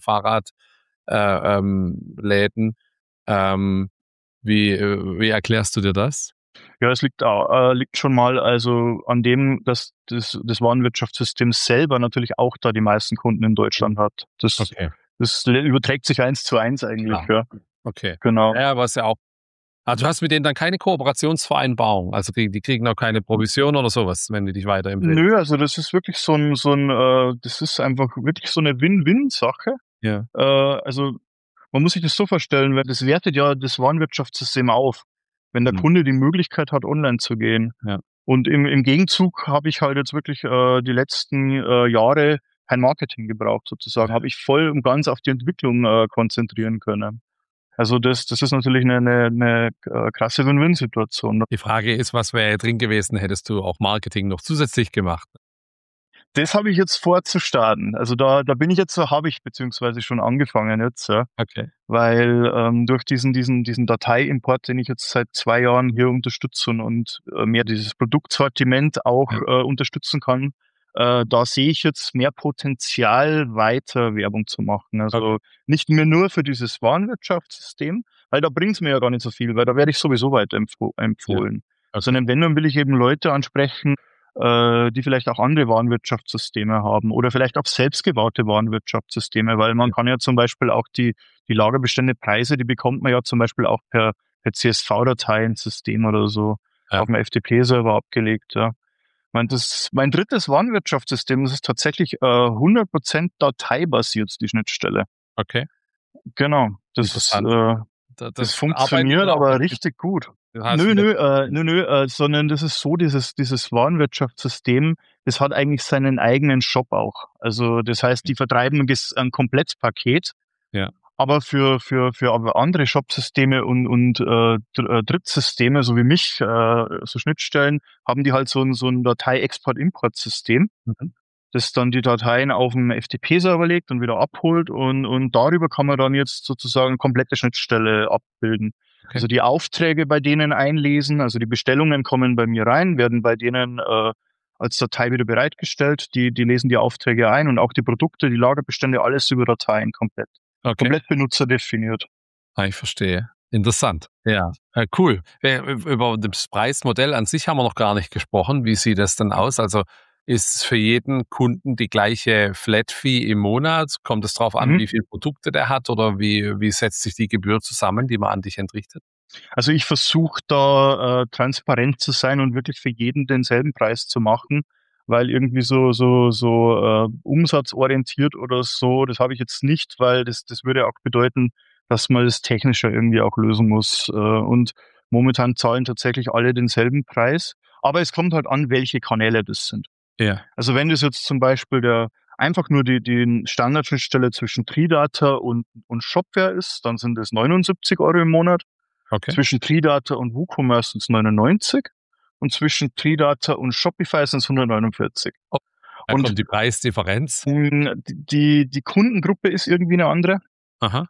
C: Läden. Ähm, wie erklärst du dir das?
B: Ja, es liegt schon mal also an dem, dass das Warenwirtschaftssystem selber natürlich auch da die meisten Kunden in Deutschland hat.
C: Okay,
B: Das überträgt sich 1:1 eigentlich,
C: klar.
B: ja.
C: Okay.
B: Genau.
C: Ja, was ja auch. Also du hast mit denen dann keine Kooperationsvereinbarung. Also die kriegen auch keine Provision oder sowas, wenn die dich weiterempfehlen.
B: Nö, also das ist wirklich das ist einfach wirklich so eine Win-Win-Sache.
C: Ja.
B: Also man muss sich das so vorstellen, weil das wertet ja das Warenwirtschaftssystem auf, wenn der
C: Mhm.
B: Kunde die Möglichkeit hat, online zu gehen.
C: Ja.
B: Und im Gegenzug habe ich halt jetzt wirklich die letzten Jahre kein Marketing gebraucht, sozusagen. Habe ich voll und ganz auf die Entwicklung konzentrieren können. Also das ist natürlich eine krasse Win-Win-Situation.
C: Die Frage ist, was wäre drin gewesen, hättest du auch Marketing noch zusätzlich gemacht?
B: Das habe ich jetzt vor zu starten. Also da bin ich jetzt so, habe ich beziehungsweise schon angefangen jetzt, ja.
C: Okay.
B: Weil durch diesen Dateiimport, den ich jetzt seit 2 Jahren hier unterstütze und mehr dieses Produktsortiment auch
C: Ja.
B: unterstützen kann, Da sehe ich jetzt mehr Potenzial, weiter Werbung zu machen. Also nicht mehr nur für dieses Warenwirtschaftssystem, weil da bringt es mir ja gar nicht so viel, weil da werde ich sowieso weiter empfohlen. Sondern wenn, dann will ich eben Leute ansprechen, die vielleicht auch andere Warenwirtschaftssysteme haben oder vielleicht auch selbstgebaute Warenwirtschaftssysteme, weil man kann ja zum Beispiel auch die Lagerbestände, Preise, die bekommt man ja zum Beispiel auch per CSV-Datei ins System oder so, auf dem FTP-Server abgelegt. Ja. Mein drittes Warenwirtschaftssystem, das ist tatsächlich 100% dateibasiert, die Schnittstelle.
C: Okay.
B: Genau. Das funktioniert aber richtig gut. Sondern das ist so, dieses Warenwirtschaftssystem, das hat eigentlich seinen eigenen Shop auch. Also das heißt, die vertreiben ein Komplettpaket.
C: Ja.
B: Aber für andere Shop-Systeme und Drittsysteme, so wie mich, so Schnittstellen, haben die halt so ein Datei-Export-Import-System, das dann die Dateien auf dem FTP-Server legt und wieder abholt und darüber kann man dann jetzt sozusagen eine komplette Schnittstelle abbilden. Okay. Also die Aufträge bei denen einlesen, also die Bestellungen kommen bei mir rein, werden bei denen als Datei wieder bereitgestellt, die lesen die Aufträge ein und auch die Produkte, die Lagerbestände, alles über Dateien komplett. Okay. Komplett benutzerdefiniert.
C: Ich verstehe. Interessant. Ja, cool. Über das Preismodell an sich haben wir noch gar nicht gesprochen. Wie sieht das denn aus? Also ist es für jeden Kunden die gleiche Flat-Fee im Monat? Kommt es darauf an, wie viele Produkte der hat oder wie setzt sich die Gebühr zusammen, die man an dich entrichtet?
B: Also ich versuche da transparent zu sein und wirklich für jeden denselben Preis zu machen, weil irgendwie so umsatzorientiert oder so, das habe ich jetzt nicht, weil das würde auch bedeuten, dass man das Technische irgendwie auch lösen muss. Und momentan zahlen tatsächlich alle denselben Preis, aber es kommt halt an, welche Kanäle das sind.
C: Ja.
B: Also wenn das jetzt zum Beispiel einfach nur die Standardschnittstelle zwischen Tridata und Shopware ist, dann sind es 79 Euro im Monat.
C: Okay.
B: Zwischen Tridata und WooCommerce sind es 99 und zwischen Tridata und Shopify sind es 149.
C: Da kommt die Preisdifferenz.
B: Die Kundengruppe ist irgendwie eine andere.
C: Aha.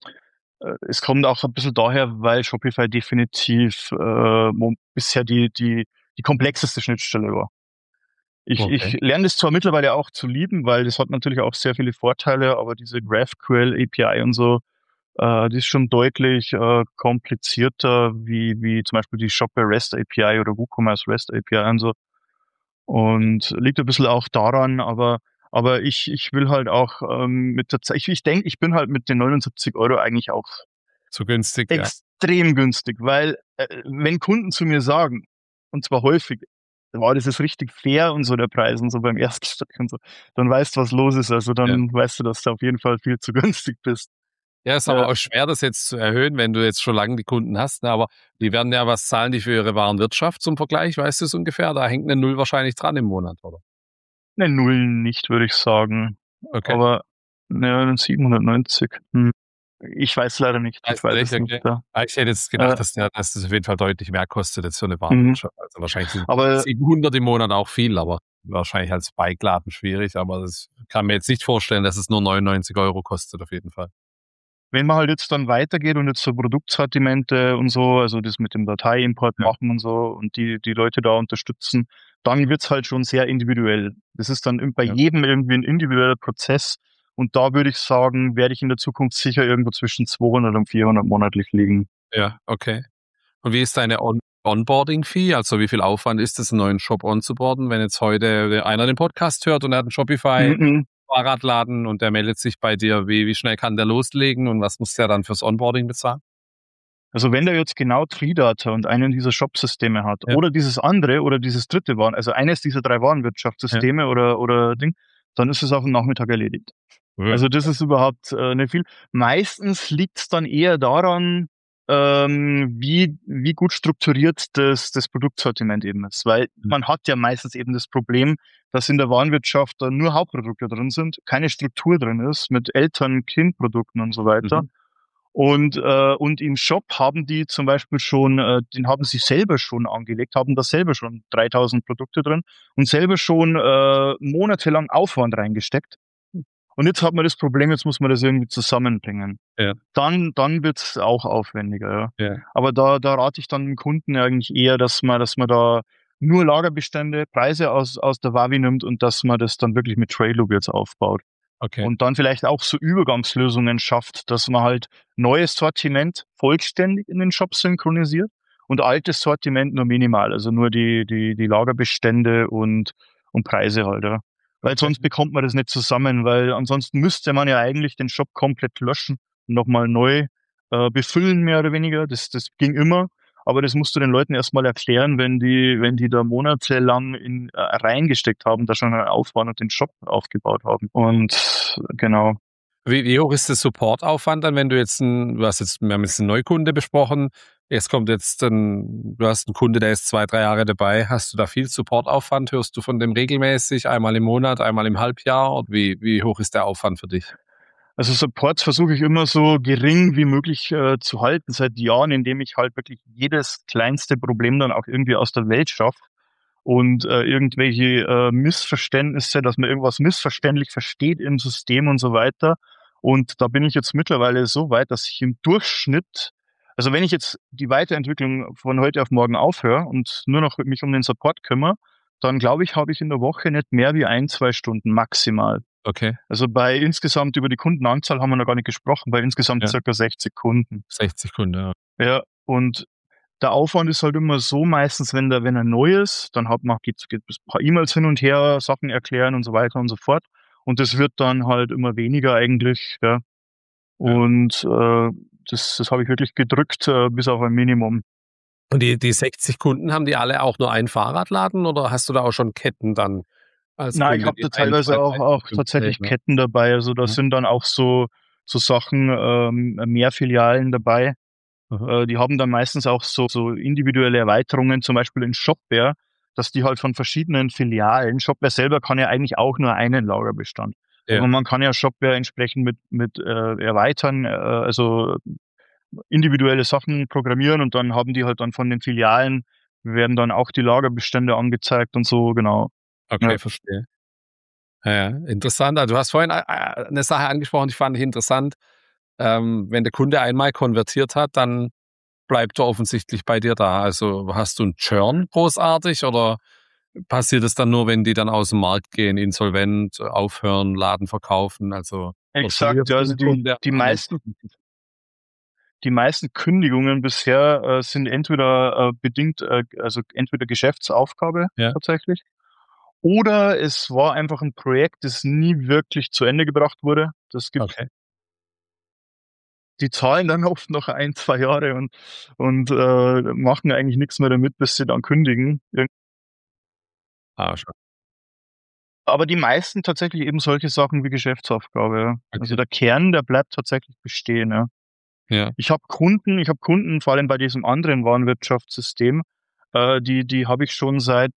B: Es kommt auch ein bisschen daher, weil Shopify definitiv bisher die komplexeste Schnittstelle war. Ich lerne das zwar mittlerweile auch zu lieben, weil das hat natürlich auch sehr viele Vorteile, aber diese GraphQL API und so, die ist schon deutlich komplizierter wie zum Beispiel die Shopware REST API oder WooCommerce REST API und so. Und liegt ein bisschen auch daran, aber ich will halt auch mit der Zeit, ich denke, ich bin halt mit den 79 Euro eigentlich auch
C: zu günstig,
B: extrem günstig, weil wenn Kunden zu mir sagen, und zwar häufig, wow, das ist richtig fair und so der Preis und so beim Erstgespräch und so, dann weißt du, was los ist. Also dann weißt du, dass du auf jeden Fall viel zu günstig bist.
C: Ja, ist aber auch schwer, das jetzt zu erhöhen, wenn du jetzt schon lange die Kunden hast. Ne? Aber die werden ja, was zahlen die für ihre Warenwirtschaft zum Vergleich? Weißt du es ungefähr? Da hängt eine Null wahrscheinlich dran im Monat, oder?
B: Eine Null nicht, würde ich sagen.
C: Okay.
B: Aber 790. Ich weiß leider nicht. Ich weiß es nicht. Ja.
C: Ich hätte jetzt gedacht, dass das auf jeden Fall deutlich mehr kostet jetzt so eine Warenwirtschaft. Also wahrscheinlich sind 700 im Monat auch viel, aber wahrscheinlich als Bike-Laden schwierig. Aber das kann mir jetzt nicht vorstellen, dass es nur 99 Euro kostet auf jeden Fall.
B: Wenn man halt jetzt dann weitergeht und jetzt so Produktsortimente und so, also das mit dem Dateiimport machen und so und die Leute da unterstützen, dann wird's halt schon sehr individuell. Das ist dann bei jedem irgendwie ein individueller Prozess und da würde ich sagen, werde ich in der Zukunft sicher irgendwo zwischen 200 und 400 monatlich liegen.
C: Ja, okay. Und wie ist deine Onboarding-Fee? Also wie viel Aufwand ist es, einen neuen Shop onzuboarden? Wenn jetzt heute einer den Podcast hört und er hat einen Shopify Fahrradladen und der meldet sich bei dir, wie schnell kann der loslegen und was muss der dann fürs Onboarding bezahlen?
B: Also wenn der jetzt genau Tridata und einen dieser Shop-Systeme hat oder dieses andere oder dieses dritte also eines dieser 3 Warenwirtschaftssysteme oder Ding, dann ist es auf den Nachmittag erledigt. Also das ist überhaupt nicht viel. Meistens liegt es dann eher daran, wie gut strukturiert das Produktsortiment eben ist. Weil man hat ja meistens eben das Problem, dass in der Warenwirtschaft da nur Hauptprodukte drin sind, keine Struktur drin ist mit Eltern-Kind-Produkten und so weiter. Und im Shop haben die zum Beispiel schon, den haben sie selber schon angelegt, haben da selber schon 3000 Produkte drin und selber schon monatelang Aufwand reingesteckt. Und jetzt hat man das Problem, jetzt muss man das irgendwie zusammenbringen.
C: Ja.
B: Dann wird's auch aufwendiger.
C: Ja.
B: Aber da rate ich dann dem Kunden eigentlich eher, dass man da nur Lagerbestände, Preise aus der Wavi nimmt und dass man das dann wirklich mit Tradeloop jetzt aufbaut.
C: Okay.
B: Und dann vielleicht auch so Übergangslösungen schafft, dass man halt neues Sortiment vollständig in den Shop synchronisiert und altes Sortiment nur minimal, also nur die Lagerbestände und Preise halt. Ja. Weil sonst bekommt man das nicht zusammen, weil ansonsten müsste man ja eigentlich den Shop komplett löschen und nochmal neu befüllen, mehr oder weniger. Das ging immer. Aber das musst du den Leuten erstmal erklären, wenn die da monatelang reingesteckt haben, da schon einen Aufwand und den Shop aufgebaut haben. Und genau.
C: Wie hoch ist der Supportaufwand dann, wenn wir haben jetzt einen Neukunde besprochen, du hast einen Kunde, der ist 2-3 Jahre dabei, hast du da viel Supportaufwand? Hörst du von dem regelmäßig, einmal im Monat, einmal im Halbjahr? Und wie hoch ist der Aufwand für dich?
B: Also Supports versuche ich immer so gering wie möglich zu halten seit Jahren, indem ich halt wirklich jedes kleinste Problem dann auch irgendwie aus der Welt schaffe und irgendwelche Missverständnisse, dass man irgendwas missverständlich versteht im System und so weiter. Und da bin ich jetzt mittlerweile so weit, dass ich im Durchschnitt, also wenn ich jetzt die Weiterentwicklung von heute auf morgen aufhöre und nur noch mich um den Support kümmere, dann glaube ich, habe ich in der Woche nicht mehr wie 1-2 Stunden maximal.
C: Okay.
B: Also bei insgesamt über die Kundenanzahl haben wir noch gar nicht gesprochen, bei insgesamt circa 60 Kunden.
C: 60 Kunden, ja.
B: Ja, und der Aufwand ist halt immer so, meistens, wenn er neu ist, dann geht ein paar E-Mails hin und her, Sachen erklären und so weiter und so fort. Und das wird dann halt immer weniger eigentlich, ja. Und das habe ich wirklich gedrückt bis auf ein Minimum.
C: Und die 60 Kunden, haben die alle auch nur einen Fahrradladen oder hast du da auch schon Ketten dann?
B: Nein, ich habe da teilweise auch tatsächlich Ketten dabei. Also da sind dann auch so Sachen, mehr Filialen dabei. Die haben dann meistens auch so individuelle Erweiterungen, zum Beispiel in Shopware, dass die halt von verschiedenen Filialen, Shopware selber kann ja eigentlich auch nur einen Lagerbestand. Ja. Aber man kann ja Shopware entsprechend mit erweitern, also individuelle Sachen programmieren und dann haben die halt dann von den Filialen, werden dann auch die Lagerbestände angezeigt und so, genau.
C: Okay, verstehe. Ja, interessant. Also du hast vorhin eine Sache angesprochen, die fand ich interessant. Wenn der Kunde einmal konvertiert hat, dann bleibt er offensichtlich bei dir da. Also hast du einen Churn großartig oder passiert es dann nur, wenn die dann aus dem Markt gehen, insolvent, aufhören, Laden verkaufen? Also
B: exakt, ja, also die meisten Kündigungen bisher sind entweder bedingt, also entweder Geschäftsaufgabe tatsächlich, oder es war einfach ein Projekt, das nie wirklich zu Ende gebracht wurde. Das gibt die zahlen dann oft noch 1-2 Jahre und machen eigentlich nichts mehr damit, bis sie dann kündigen. Aber die meisten tatsächlich eben solche Sachen wie Geschäftsaufgabe. Ja. Okay. Also der Kern, der bleibt tatsächlich bestehen. Ja. Ja. Ich habe Kunden, vor allem bei diesem anderen Warenwirtschaftssystem, die habe ich schon seit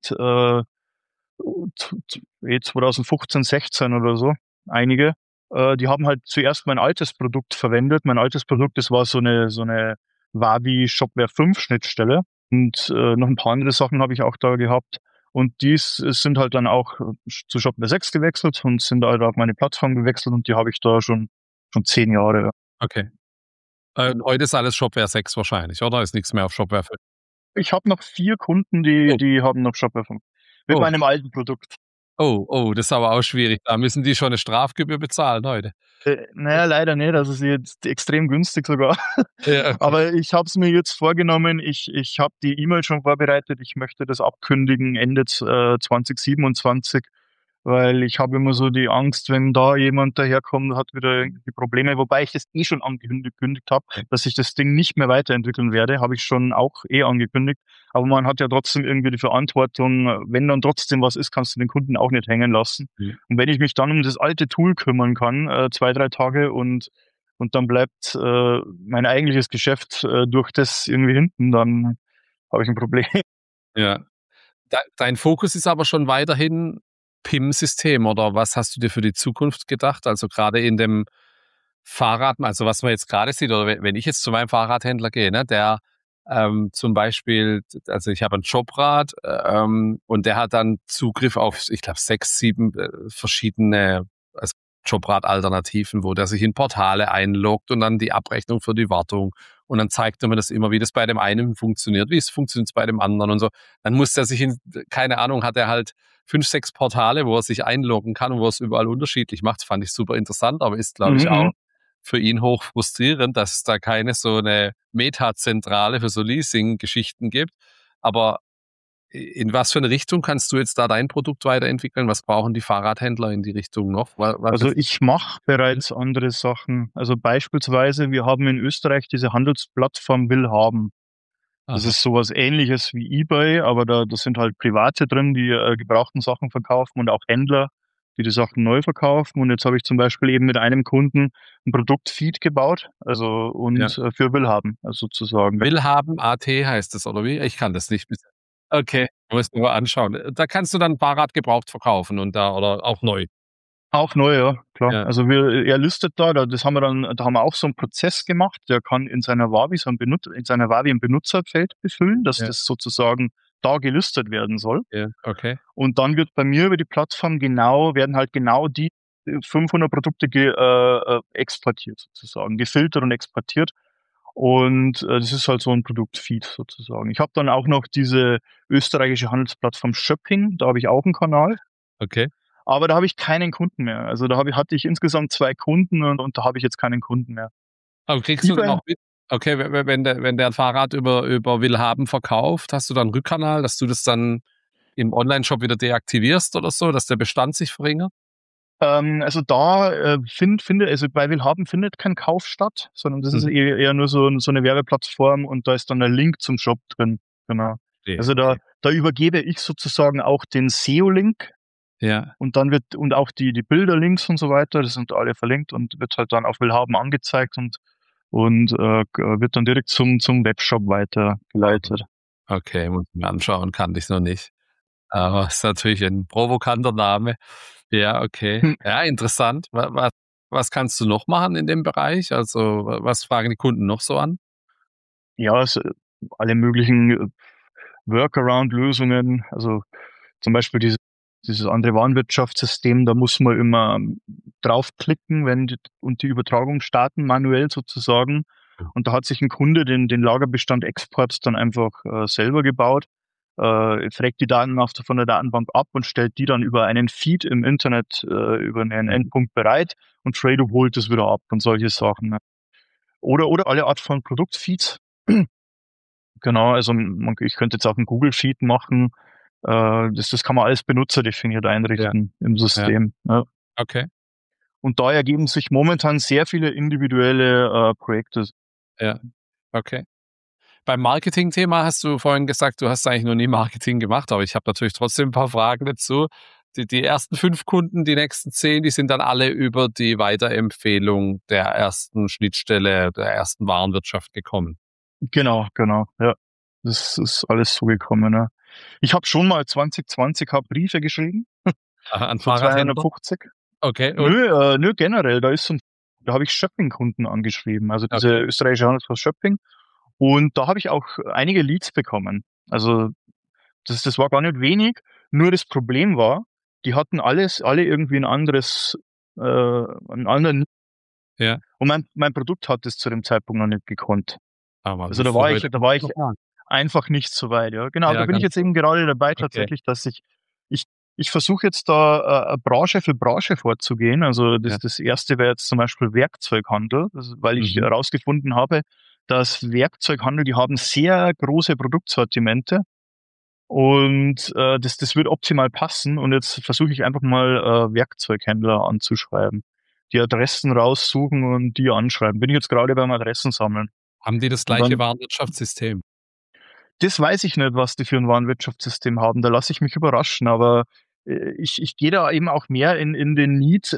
B: 2015, 16 oder so, einige. Die haben halt zuerst mein altes Produkt verwendet. Mein altes Produkt, das war so eine Wavi Shopware 5 Schnittstelle. Und noch ein paar andere Sachen habe ich auch da gehabt. Und die sind halt dann auch zu Shopware 6 gewechselt und sind halt auf meine Plattform gewechselt und die habe ich da schon 10 Jahre.
C: Okay. Heute ist alles Shopware 6 wahrscheinlich, oder? Ist nichts mehr auf Shopware 5?
B: Ich habe noch 4 Kunden, die haben noch Shopware 5. Mit meinem alten Produkt.
C: Oh, das ist aber auch schwierig. Da müssen die schon eine Strafgebühr bezahlen heute.
B: Naja, leider nicht. Also sie ist extrem günstig sogar. Ja, okay. Aber ich habe es mir jetzt vorgenommen. Ich habe die E-Mail schon vorbereitet. Ich möchte das abkündigen Ende 2027. Weil ich habe immer so die Angst, wenn da jemand daherkommt, hat wieder irgendwie Probleme, wobei ich das schon angekündigt habe, dass ich das Ding nicht mehr weiterentwickeln werde, habe ich schon auch angekündigt. Aber man hat ja trotzdem irgendwie die Verantwortung, wenn dann trotzdem was ist, kannst du den Kunden auch nicht hängen lassen. Mhm. Und wenn ich mich dann um das alte Tool kümmern kann, 2-3 Tage und dann bleibt mein eigentliches Geschäft durch das irgendwie hinten, dann habe ich ein Problem.
C: Ja. Dein Fokus ist aber schon weiterhin PIM-System oder was hast du dir für die Zukunft gedacht? Also gerade in dem Fahrrad, also was man jetzt gerade sieht, oder wenn ich jetzt zu meinem Fahrradhändler gehe, ne, der zum Beispiel, also ich habe ein Jobrad und der hat dann Zugriff auf, ich glaube, 6, 7 verschiedene Jobrad-Alternativen, wo der sich in Portale einloggt und dann die Abrechnung für die Wartung und dann zeigt er mir das immer, wie das bei dem einen funktioniert, wie es funktioniert bei dem anderen und so. Dann muss er sich keine Ahnung, hat er halt 5, 6 Portale, wo er sich einloggen kann und wo er es überall unterschiedlich macht. Fand ich super interessant, aber ist, glaube ich, auch für ihn hoch frustrierend, dass es da keine so eine Meta-Zentrale für so Leasing-Geschichten gibt. Aber in was für eine Richtung kannst du jetzt da dein Produkt weiterentwickeln? Was brauchen die Fahrradhändler in die Richtung noch?
B: Also ich mache bereits andere Sachen. Also beispielsweise, wir haben in Österreich diese Handelsplattform Willhaben. Das ist sowas Ähnliches wie eBay, aber da sind halt Private drin, die gebrauchten Sachen verkaufen und auch Händler, die Sachen neu verkaufen. Und jetzt habe ich zum Beispiel eben mit einem Kunden ein Produktfeed gebaut, also für Willhaben, also sozusagen.
C: Willhaben AT heißt das, oder wie? Ich kann das nicht. Okay, muss ich mir mal anschauen. Da kannst du dann Fahrrad gebraucht verkaufen und oder auch neu.
B: Auch neu, ja, klar. Ja. Also er listet da haben wir auch so einen Prozess gemacht, der kann in seiner Wavi ein Benutzerfeld befüllen, dass das sozusagen da gelistet werden soll.
C: Ja, okay.
B: Und dann wird bei mir über die Plattform werden halt genau die 500 Produkte exportiert sozusagen, gefiltert und exportiert. Und das ist halt so ein Produktfeed sozusagen. Ich habe dann auch noch diese österreichische Handelsplattform Shopping, da habe ich auch einen Kanal.
C: Okay.
B: Aber da habe ich keinen Kunden mehr. Also hatte ich insgesamt 2 Kunden und da habe ich jetzt keinen Kunden mehr.
C: Aber kriegst du dann auch mit? Okay, wenn der ein Fahrrad über Willhaben verkauft, hast du dann einen Rückkanal, dass du das dann im Online-Shop wieder deaktivierst oder so, dass der Bestand sich verringert?
B: Also da also bei Willhaben findet kein Kauf statt, sondern das ist eher nur so eine Werbeplattform und da ist dann der Link zum Shop drin. Genau. Ja, also da übergebe ich sozusagen auch den SEO-Link.
C: Ja.
B: Und dann und auch die Bilderlinks und so weiter, das sind alle verlinkt und wird halt dann auf Willhaben angezeigt und wird dann direkt zum Webshop weitergeleitet.
C: Okay, muss ich mir anschauen, kannte ich noch nicht. Aber ist natürlich ein provokanter Name. Ja, okay. Ja, interessant. Was kannst du noch machen in dem Bereich? Also, was fragen die Kunden noch so an?
B: Ja, also alle möglichen Workaround-Lösungen. Also zum Beispiel dieses andere Warenwirtschaftssystem, da muss man immer draufklicken, und die Übertragung starten, manuell sozusagen. Und da hat sich ein Kunde den Lagerbestand Export dann einfach selber gebaut, fragt die Daten von der Datenbank ab und stellt die dann über einen Feed im Internet, über einen Endpunkt bereit und Tradeloop holt es wieder ab und solche Sachen. Ne? Oder alle Art von Produktfeeds. Genau, also ich könnte jetzt auch einen Google-Feed machen. Das kann man alles benutzerdefiniert einrichten im System. Ja.
C: Okay.
B: Und da ergeben sich momentan sehr viele individuelle Projekte.
C: Ja, okay. Beim Marketing-Thema hast du vorhin gesagt, du hast eigentlich noch nie Marketing gemacht, aber ich habe natürlich trotzdem ein paar Fragen dazu. Die ersten 5 Kunden, die nächsten 10, die sind dann alle über die Weiterempfehlung der ersten Schnittstelle, der ersten Warenwirtschaft gekommen.
B: Genau, ja. Das ist alles so gekommen. Ne? Ich habe schon mal 2020 Briefe geschrieben.
C: An Fahrradhändler?
B: 250.
C: Okay.
B: Nö, generell. Da habe ich Shopping-Kunden angeschrieben. Also diese österreichische Handelsplattform Shopping. Und da habe ich auch einige Leads bekommen. Also das war gar nicht wenig. Nur das Problem war, die hatten alle irgendwie einen anderen.
C: Ja.
B: Und mein Produkt hat es zu dem Zeitpunkt noch nicht gekonnt. Also da war ich einfach nicht so weit. Ja, genau. Ja, da bin ich jetzt eben gerade dabei tatsächlich, dass ich versuche jetzt da Branche für Branche vorzugehen. Also das erste wäre jetzt zum Beispiel Werkzeughandel, weil ich herausgefunden habe, dass Werkzeughandel, die haben sehr große Produktsortimente und das wird optimal passen. Und jetzt versuche ich einfach mal Werkzeughändler anzuschreiben, die Adressen raussuchen und die anschreiben. Bin ich jetzt gerade beim Adressensammeln.
C: Haben die das gleiche Warenwirtschaftssystem?
B: Das weiß ich nicht, was die für ein Warenwirtschaftssystem haben. Da lasse ich mich überraschen. Aber ich gehe da eben auch mehr in den Need.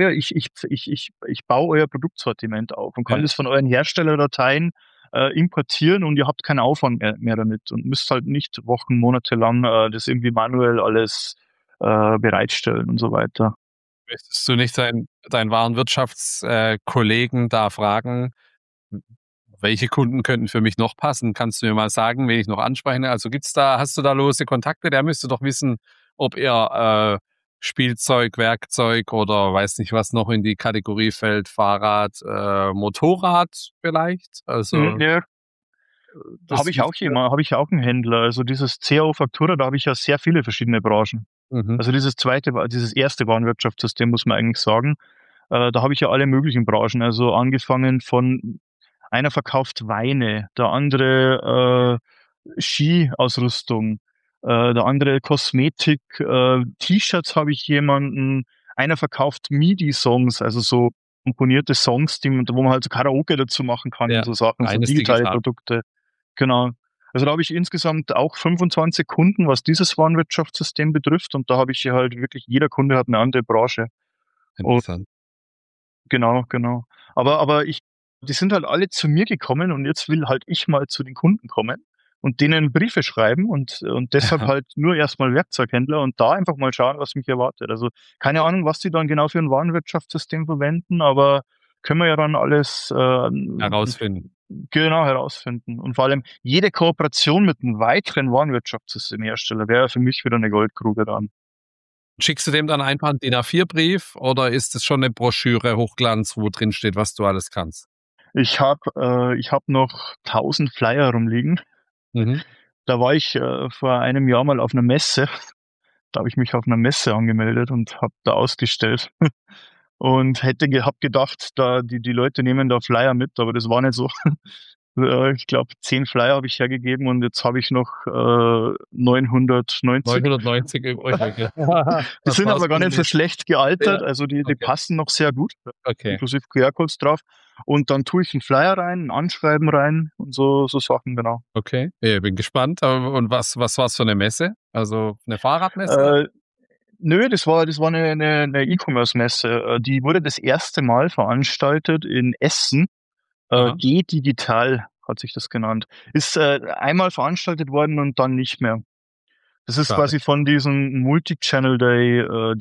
B: Ich baue euer Produktsortiment auf und kann das von euren Herstellerdateien importieren und ihr habt keinen Aufwand mehr damit und müsst halt nicht Wochen, Monate lang das irgendwie manuell alles bereitstellen und so weiter.
C: Möchtest du nicht deinen Warenwirtschaftskollegen da fragen, welche Kunden könnten für mich noch passen? Kannst du mir mal sagen, wen ich noch anspreche? Also hast du da lose Kontakte? Der müsste doch wissen, ob er Spielzeug, Werkzeug oder weiß nicht, was noch in die Kategorie fällt, Fahrrad, Motorrad vielleicht. Also
B: Ja,
C: das
B: habe ich auch einen Händler. Also dieses CAO Faktura, da habe ich ja sehr viele verschiedene Branchen.
C: Mhm.
B: Also dieses erste Warenwirtschaftssystem, muss man eigentlich sagen. Da habe ich ja alle möglichen Branchen. Also angefangen von einer verkauft Weine, der andere Skiausrüstung, der andere Kosmetik, T-Shirts habe ich jemanden, einer verkauft MIDI-Songs, also so komponierte Songs, wo man halt so Karaoke dazu machen kann
C: Ja,
B: und so Sachen, so
C: reines
B: digitale
C: digital.
B: Produkte. Genau. Also da habe ich insgesamt auch 25 Kunden, was dieses Warenwirtschaftssystem betrifft. Und da habe ich hier halt wirklich, jeder Kunde hat eine andere Branche. Und
C: Interessant.
B: genau. Die sind halt alle zu mir gekommen und jetzt will halt ich mal zu den Kunden kommen und denen Briefe schreiben und deshalb halt nur erstmal Werkzeughändler und da einfach mal schauen, was mich erwartet. Also keine Ahnung, was die dann genau für ein Warenwirtschaftssystem verwenden, aber können wir ja dann alles
C: Herausfinden.
B: genau herausfinden. Und vor allem jede Kooperation mit einem weiteren Warenwirtschaftssystemhersteller wäre für mich wieder eine Goldgrube dann.
C: Schickst du dem dann einfach einen DIN A4-Brief oder ist es schon eine Broschüre, Hochglanz, wo drin steht, was du alles kannst?
B: Ich hab noch 1000 Flyer rumliegen.
C: Mhm.
B: Da war ich vor einem Jahr mal auf einer Messe. Da habe ich mich auf einer Messe angemeldet und habe da ausgestellt. Und hab gedacht, die Leute nehmen da Flyer mit, aber das war nicht so. Ich glaube, 10 Flyer habe ich hergegeben und jetzt habe ich noch 990.
C: 990 übrig.
B: Die
C: Was
B: sind
C: war's
B: aber gar
C: für
B: nicht so
C: eine?
B: schlecht gealtert,
C: Ja,
B: also die
C: okay.
B: passen noch sehr gut,
C: Okay.
B: inklusive QR-Codes drauf. Und dann tue ich einen Flyer rein, ein Anschreiben rein und so Sachen, genau.
C: Okay. Ja, bin gespannt. Und was war's für eine Messe? Also eine Fahrradmesse?
B: Äh, Nö, das war eine E-Commerce-Messe. Die wurde das erste Mal veranstaltet in Essen.
C: Aha.
B: G-Digital hat sich das genannt. Ist einmal veranstaltet worden und dann nicht mehr. Das ist
C: Schade.
B: quasi von diesem Multi-Channel Day,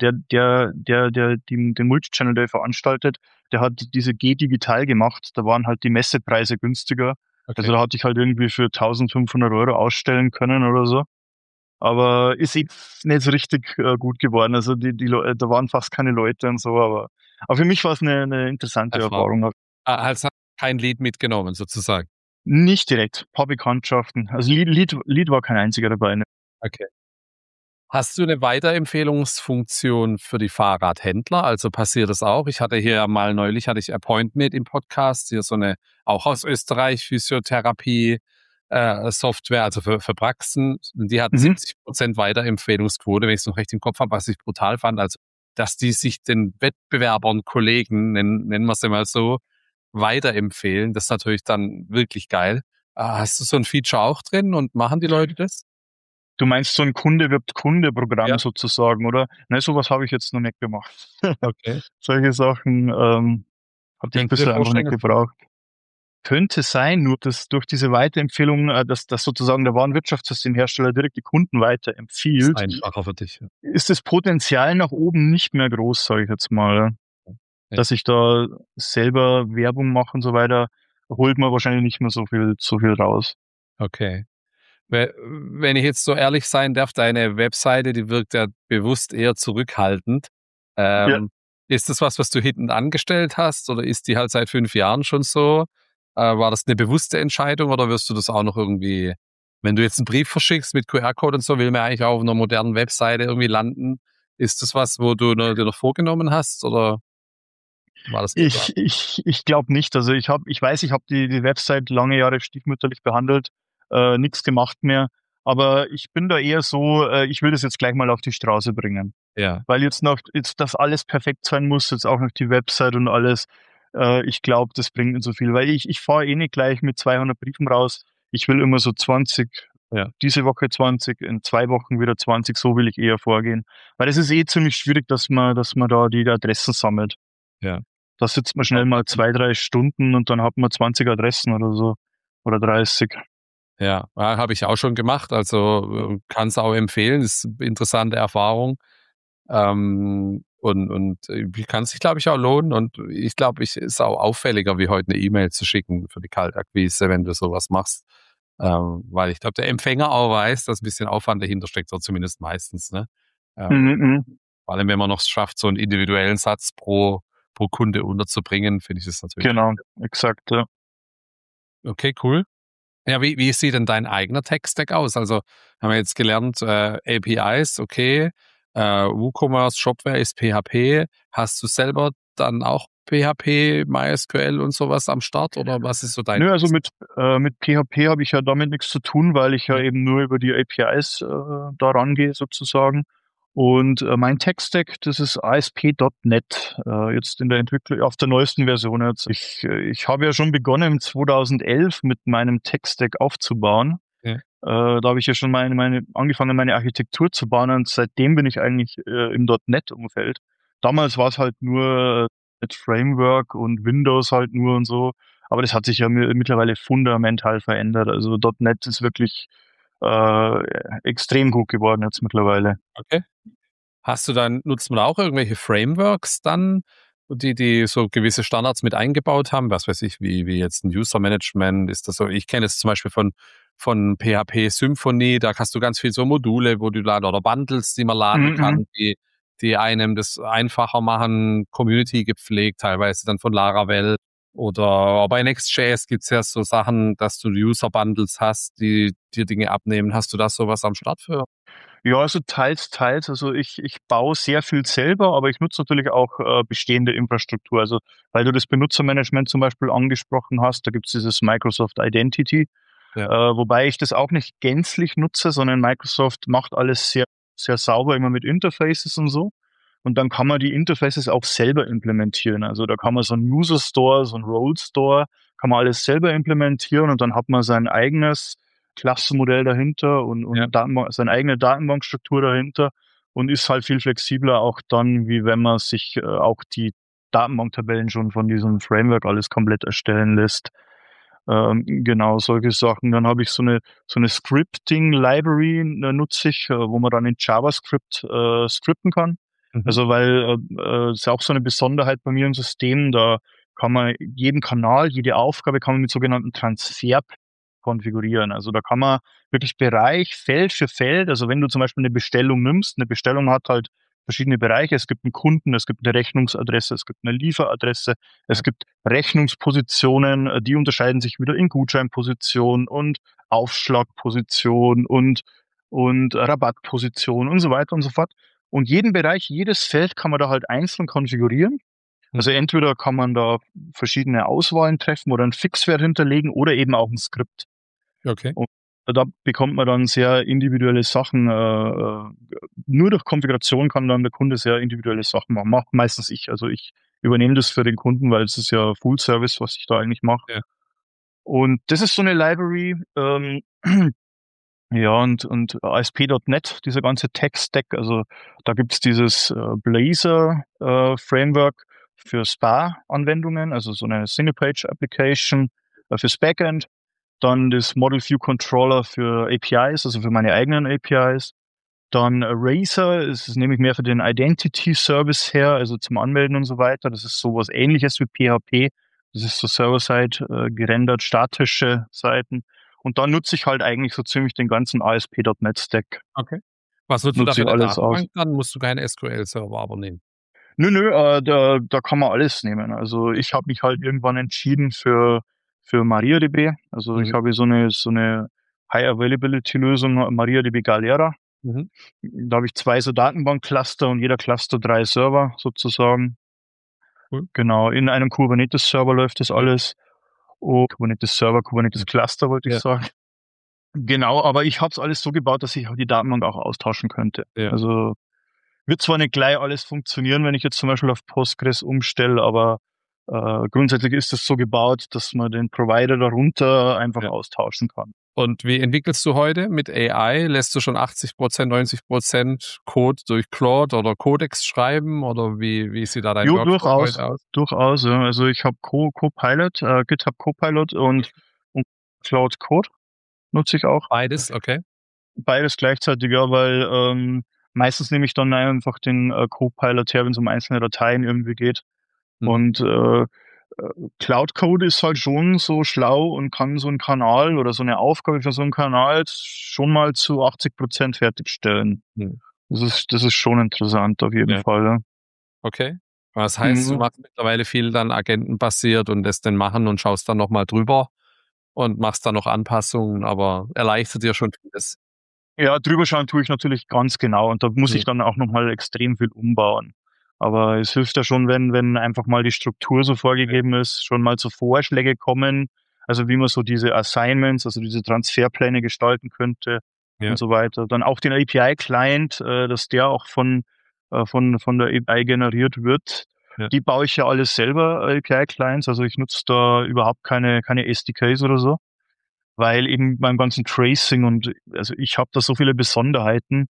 B: den Multi-Channel Day veranstaltet. Der hat diese G-Digital gemacht. Da waren halt die Messepreise günstiger.
C: Okay.
B: Also da hatte ich halt irgendwie für 1500 € ausstellen können oder so. Aber ist jetzt nicht so richtig gut geworden. Also da waren fast keine Leute und so, aber für mich war es eine interessante Erfahrung.
C: Also kein Lied mitgenommen, sozusagen.
B: Nicht direkt, paar Bekanntschaften. Also Lied war kein einziger dabei. Ne?
C: Okay. Hast du eine Weiterempfehlungsfunktion für die Fahrradhändler? Also passiert das auch? Ich hatte hier mal neulich Appointment im Podcast, hier so eine, auch aus Österreich, Physiotherapie, Software, also für Praxen. Die hatten 70% Weiterempfehlungsquote, wenn ich es noch recht im Kopf habe, was ich brutal fand. Also, dass die sich den Wettbewerbern, Kollegen, nennen wir es mal so, weiterempfehlen. Das ist natürlich dann wirklich geil. Hast du so ein Feature auch drin und machen die Leute das?
B: Du meinst so ein Kunde-wirbt-Kunde-Programm
C: Ja.
B: sozusagen, oder? Nein, sowas habe ich jetzt noch nicht gemacht.
C: Okay.
B: Solche Sachen hatte ich bisher einfach nicht gebraucht. Könnte sein, nur dass durch diese Weiterempfehlung, dass sozusagen der Warenwirtschaftssystemhersteller direkt die Kunden weiterempfiehlt,
C: Ist einfacher für dich.
B: ist das Potenzial nach oben nicht mehr groß, sage ich jetzt mal.
C: Ja.
B: Dass ich da selber Werbung mache und so weiter, holt man wahrscheinlich nicht mehr so viel raus.
C: Okay. Wenn ich jetzt so ehrlich sein darf, deine Webseite, die wirkt ja bewusst eher zurückhaltend.
B: Ja.
C: Ist das was du hinten angestellt hast oder ist die halt seit 5 Jahren schon so? War das eine bewusste Entscheidung oder wirst du das auch noch irgendwie, wenn du jetzt einen Brief verschickst mit QR-Code und so, will man eigentlich auch auf einer modernen Webseite irgendwie landen? Ist das was, wo du dir noch vorgenommen hast oder war das geplant?
B: Ich glaube nicht. Also ich weiß, ich habe die Website lange Jahre stiefmütterlich behandelt, nichts gemacht mehr. Aber ich bin da eher so, ich will das jetzt gleich mal auf die Straße bringen.
C: Ja.
B: Weil jetzt das alles perfekt sein muss, jetzt auch noch die Website und alles. Ich glaube, das bringt nicht so viel, weil ich fahre eh nicht gleich mit 200 Briefen raus. Ich will immer so 20,
C: Ja.
B: diese Woche 20, in 2 Wochen wieder 20, so will ich eher vorgehen. Weil es ist eh ziemlich schwierig, dass man da die Adressen sammelt.
C: Ja.
B: Da sitzt man schnell mal 2-3 Stunden und dann hat man 20 Adressen oder so. Oder 30.
C: Ja, habe ich auch schon gemacht. Also kann es auch empfehlen. Ist eine interessante Erfahrung. Und kann sich, glaube ich, auch lohnen. Und ich glaube, es ist auch auffälliger, wie heute eine E-Mail zu schicken für die Kaltakquise, wenn du sowas machst. Weil ich glaube, der Empfänger auch weiß, dass ein bisschen Aufwand dahinter steckt, oder zumindest meistens. Ne? Vor allem, wenn man noch schafft, so einen individuellen Satz pro Kunde unterzubringen, finde ich das natürlich.
B: Genau, exakt, ja.
C: Okay, cool. Ja, wie sieht denn dein eigener Tech-Stack aus? Also haben wir jetzt gelernt, APIs, okay, WooCommerce, Shopware ist PHP. Hast du selber dann auch PHP, MySQL und sowas am Start oder was ist so dein
B: Nö, also mit PHP habe ich ja damit nichts zu tun, weil ich ja eben nur über die APIs da rangehe sozusagen. Und mein Tech-Stack, das ist ASP.NET, jetzt in der Entwicklung, auf der neuesten Version jetzt. Ich habe ja schon begonnen 2011 mit meinem Tech-Stack aufzubauen.
C: Ja.
B: Da habe ich ja schon angefangen, meine Architektur zu bauen und seitdem bin ich eigentlich im .NET-Umfeld. Damals war es halt nur mit Framework und Windows halt nur und so. Aber das hat sich ja mittlerweile fundamental verändert. Also .NET ist wirklich extrem gut geworden jetzt mittlerweile.
C: Okay. Nutzt man auch irgendwelche Frameworks dann, die so gewisse Standards mit eingebaut haben? Was weiß ich, wie jetzt ein User Management, ist das so? Ich kenne es zum Beispiel von PHP Symfony, da hast du ganz viel so Module, wo du laden oder Bundles, die man laden kann, die einem das einfacher machen, Community gepflegt, teilweise dann von Laravel. Oder bei Next.js gibt's ja so Sachen, dass du User-Bundles hast, die dir Dinge abnehmen. Hast du da sowas am Start für?
B: Ja, also teils, teils. Also ich baue sehr viel selber, aber ich nutze natürlich auch bestehende Infrastruktur. Also weil du das Benutzermanagement zum Beispiel angesprochen hast, da gibt's dieses Microsoft Identity,
C: Ja.
B: wobei ich das auch nicht gänzlich nutze, sondern Microsoft macht alles sehr, sehr sauber, immer mit Interfaces und so. Und dann kann man die Interfaces auch selber implementieren. Also da kann man so einen User Store, so einen Role Store, kann man alles selber implementieren und dann hat man sein eigenes Klassenmodell dahinter und
C: Ja.
B: seine eigene Datenbankstruktur dahinter und ist halt viel flexibler auch dann, wie wenn man sich auch die Datenbanktabellen schon von diesem Framework alles komplett erstellen lässt. Genau, solche Sachen. Dann habe ich so eine Scripting-Library, nutze ich, wo man dann in JavaScript scripten kann. Also weil ist ja auch so eine Besonderheit bei mir im System, da kann man jeden Kanal, jede Aufgabe kann man mit sogenannten Transfer konfigurieren. Also da kann man wirklich Bereich, Feld für Feld, also wenn du zum Beispiel eine Bestellung nimmst, eine Bestellung hat halt verschiedene Bereiche. Es gibt einen Kunden, es gibt eine Rechnungsadresse, es gibt eine Lieferadresse, es gibt Rechnungspositionen, die unterscheiden sich wieder in Gutscheinposition und Aufschlagposition und Rabattposition und so weiter und so fort. Und jeden Bereich, jedes Feld kann man da halt einzeln konfigurieren. Also entweder kann man da verschiedene Auswahlen treffen oder einen Fixwert hinterlegen oder eben auch ein Skript.
C: Okay.
B: Und da bekommt man dann sehr individuelle Sachen. Nur durch Konfiguration kann dann der Kunde sehr individuelle Sachen machen. Macht meistens ich. Also ich übernehme das für den Kunden, weil es ist ja Full Service, was ich da eigentlich mache.
C: Ja.
B: Und das ist so eine Library. Ja, und ASP.NET, dieser ganze Tech-Stack, also da gibt's dieses Blazor für SPA-Anwendungen, also so eine Single-Page-Application fürs Backend. Dann das Model View Controller für APIs, also für meine eigenen APIs. Dann Razor, das nehme ich mehr für den Identity Service her, also zum Anmelden und so weiter. Das ist sowas ähnliches wie PHP. Das ist so Server-Side gerendert, statische Seiten. Und dann nutze ich halt eigentlich so ziemlich den ganzen ASP.NET Stack.
C: Okay. Was nutzt du da
B: Nutze
C: für
B: ich
C: eine
B: alles aus.
C: Datenbank dann? Musst du keinen SQL-Server aber nehmen?
B: Nö, da kann man alles nehmen. Also ich habe mich halt irgendwann entschieden für MariaDB. Also ich habe so eine High-Availability-Lösung, MariaDB Galera. Da habe ich 2 so Datenbank-Cluster und jeder Cluster 3 Server sozusagen.
C: Cool.
B: Genau, in einem Kubernetes-Server läuft das alles. Oh, Kubernetes-Server, Kubernetes-Cluster wollte ich sagen. Genau, aber ich habe es alles so gebaut, dass ich die Datenbank auch austauschen könnte.
C: Ja.
B: Also wird zwar nicht gleich alles funktionieren, wenn ich jetzt zum Beispiel auf Postgres umstelle, aber grundsätzlich ist es so gebaut, dass man den Provider darunter einfach austauschen kann.
C: Und wie entwickelst du heute mit AI? Lässt du schon 80%, 90% Code durch Claude oder Codex schreiben? Oder wie sieht da dein Workflow heute aus?
B: Durchaus. Ja. Also ich habe Copilot, GitHub Copilot und Cloud Code nutze ich auch.
C: Beides, okay.
B: Beides gleichzeitig, ja, weil meistens nehme ich dann einfach den Copilot her, wenn es um einzelne Dateien irgendwie geht. Und Cloud Code ist halt schon so schlau und kann so einen Kanal oder so eine Aufgabe für so einen Kanal schon mal zu 80% fertigstellen. Das ist schon interessant auf jeden Fall. Ja.
C: Okay. Das heißt, du machst mittlerweile viel dann agentenbasiert und das dann machen und schaust dann nochmal drüber und machst dann noch Anpassungen, aber erleichtert dir schon vieles.
B: Ja, drüber schauen tue ich natürlich ganz genau und da muss ich dann auch nochmal extrem viel umbauen. Aber es hilft ja schon, wenn einfach mal die Struktur so vorgegeben ist, schon mal so Vorschläge kommen, also wie man so diese Assignments, also diese Transferpläne gestalten könnte und so weiter. Dann auch den API-Client, dass der auch von der API generiert wird.
C: Ja.
B: Die baue ich ja alles selber, API-Clients, also ich nutze da überhaupt keine SDKs oder so, weil eben beim ganzen Tracing und also ich habe da so viele Besonderheiten,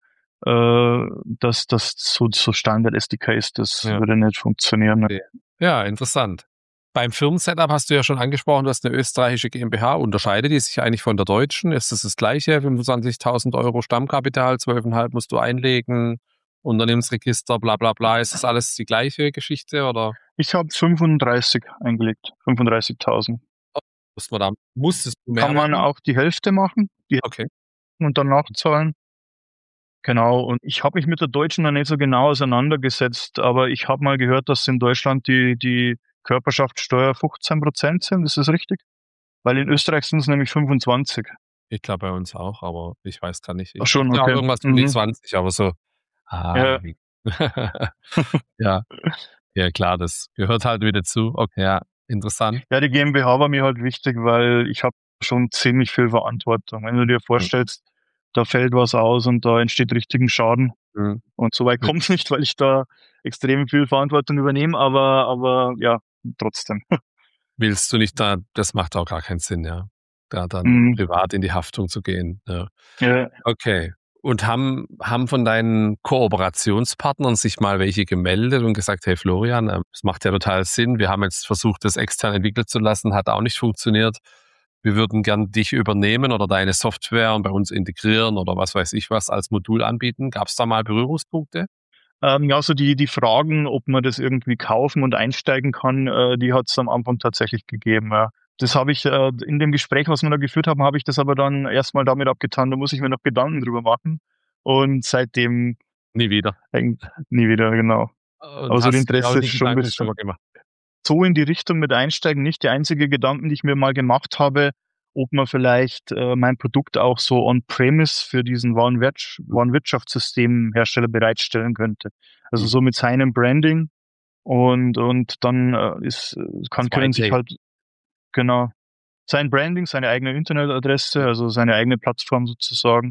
B: dass das so Standard SDKs, das würde nicht funktionieren.
C: Okay. Ja, interessant. Beim Firmensetup hast du ja schon angesprochen, du hast eine österreichische GmbH. Unterscheidet die sich eigentlich von der deutschen? Ist das gleiche? 25.000 € Stammkapital, 12,5 musst du einlegen, Unternehmensregister, bla bla bla. Ist das alles die gleiche Geschichte oder?
B: Ich habe 35 eingelegt, 35.000.
C: Musstest du mehr
B: Kann man
C: machen?
B: auch die Hälfte machen,
C: Okay.
B: und dann nachzahlen. Genau, und ich habe mich mit der deutschen noch nicht so genau auseinandergesetzt, aber ich habe mal gehört, dass in Deutschland die Körperschaftssteuer 15% sind. Ist das richtig? Weil in Österreich sind es nämlich 25.
C: Ich glaube bei uns auch, aber ich weiß gar nicht.
B: Ach schon,
C: ja,
B: okay.
C: irgendwas um die 20, aber so.
B: Ja.
C: Ja. Ja, klar, das gehört halt wieder zu. Okay, ja, interessant.
B: Ja, die GmbH war mir halt wichtig, weil ich habe schon ziemlich viel Verantwortung. Wenn du dir vorstellst, da fällt was aus und da entsteht richtigen Schaden. Und so weit kommt es nicht, weil ich da extrem viel Verantwortung übernehme, aber ja, trotzdem.
C: Willst du nicht da, das macht auch gar keinen Sinn, ja. Da dann privat in die Haftung zu gehen. Ja. Okay. Und haben von deinen Kooperationspartnern sich mal welche gemeldet und gesagt, hey Florian, es macht ja total Sinn. Wir haben jetzt versucht, das extern entwickeln zu lassen, hat auch nicht funktioniert. Wir würden gern dich übernehmen oder deine Software und bei uns integrieren oder was weiß ich was als Modul anbieten. Gab es da mal Berührungspunkte?
B: Ja, so die Fragen, ob man das irgendwie kaufen und einsteigen kann, die hat es am Anfang tatsächlich gegeben. Ja. Das habe ich in dem Gespräch, was wir da geführt haben, habe ich das aber dann erstmal damit abgetan, da muss ich mir noch Gedanken drüber machen. Und seitdem
C: nie wieder.
B: Nie wieder, genau.
C: Und
B: aber so das
C: hast
B: Interesse
C: ist schon ein bisschen gemacht.
B: So in die Richtung mit einsteigen, nicht die einzige Gedanken, die ich mir mal gemacht habe, ob man vielleicht mein Produkt auch so on-premise für diesen Warenwirtschaftssystemhersteller bereitstellen könnte. Also so mit seinem Branding und dann können sich halt genau sein Branding, seine eigene Internetadresse, also seine eigene Plattform sozusagen.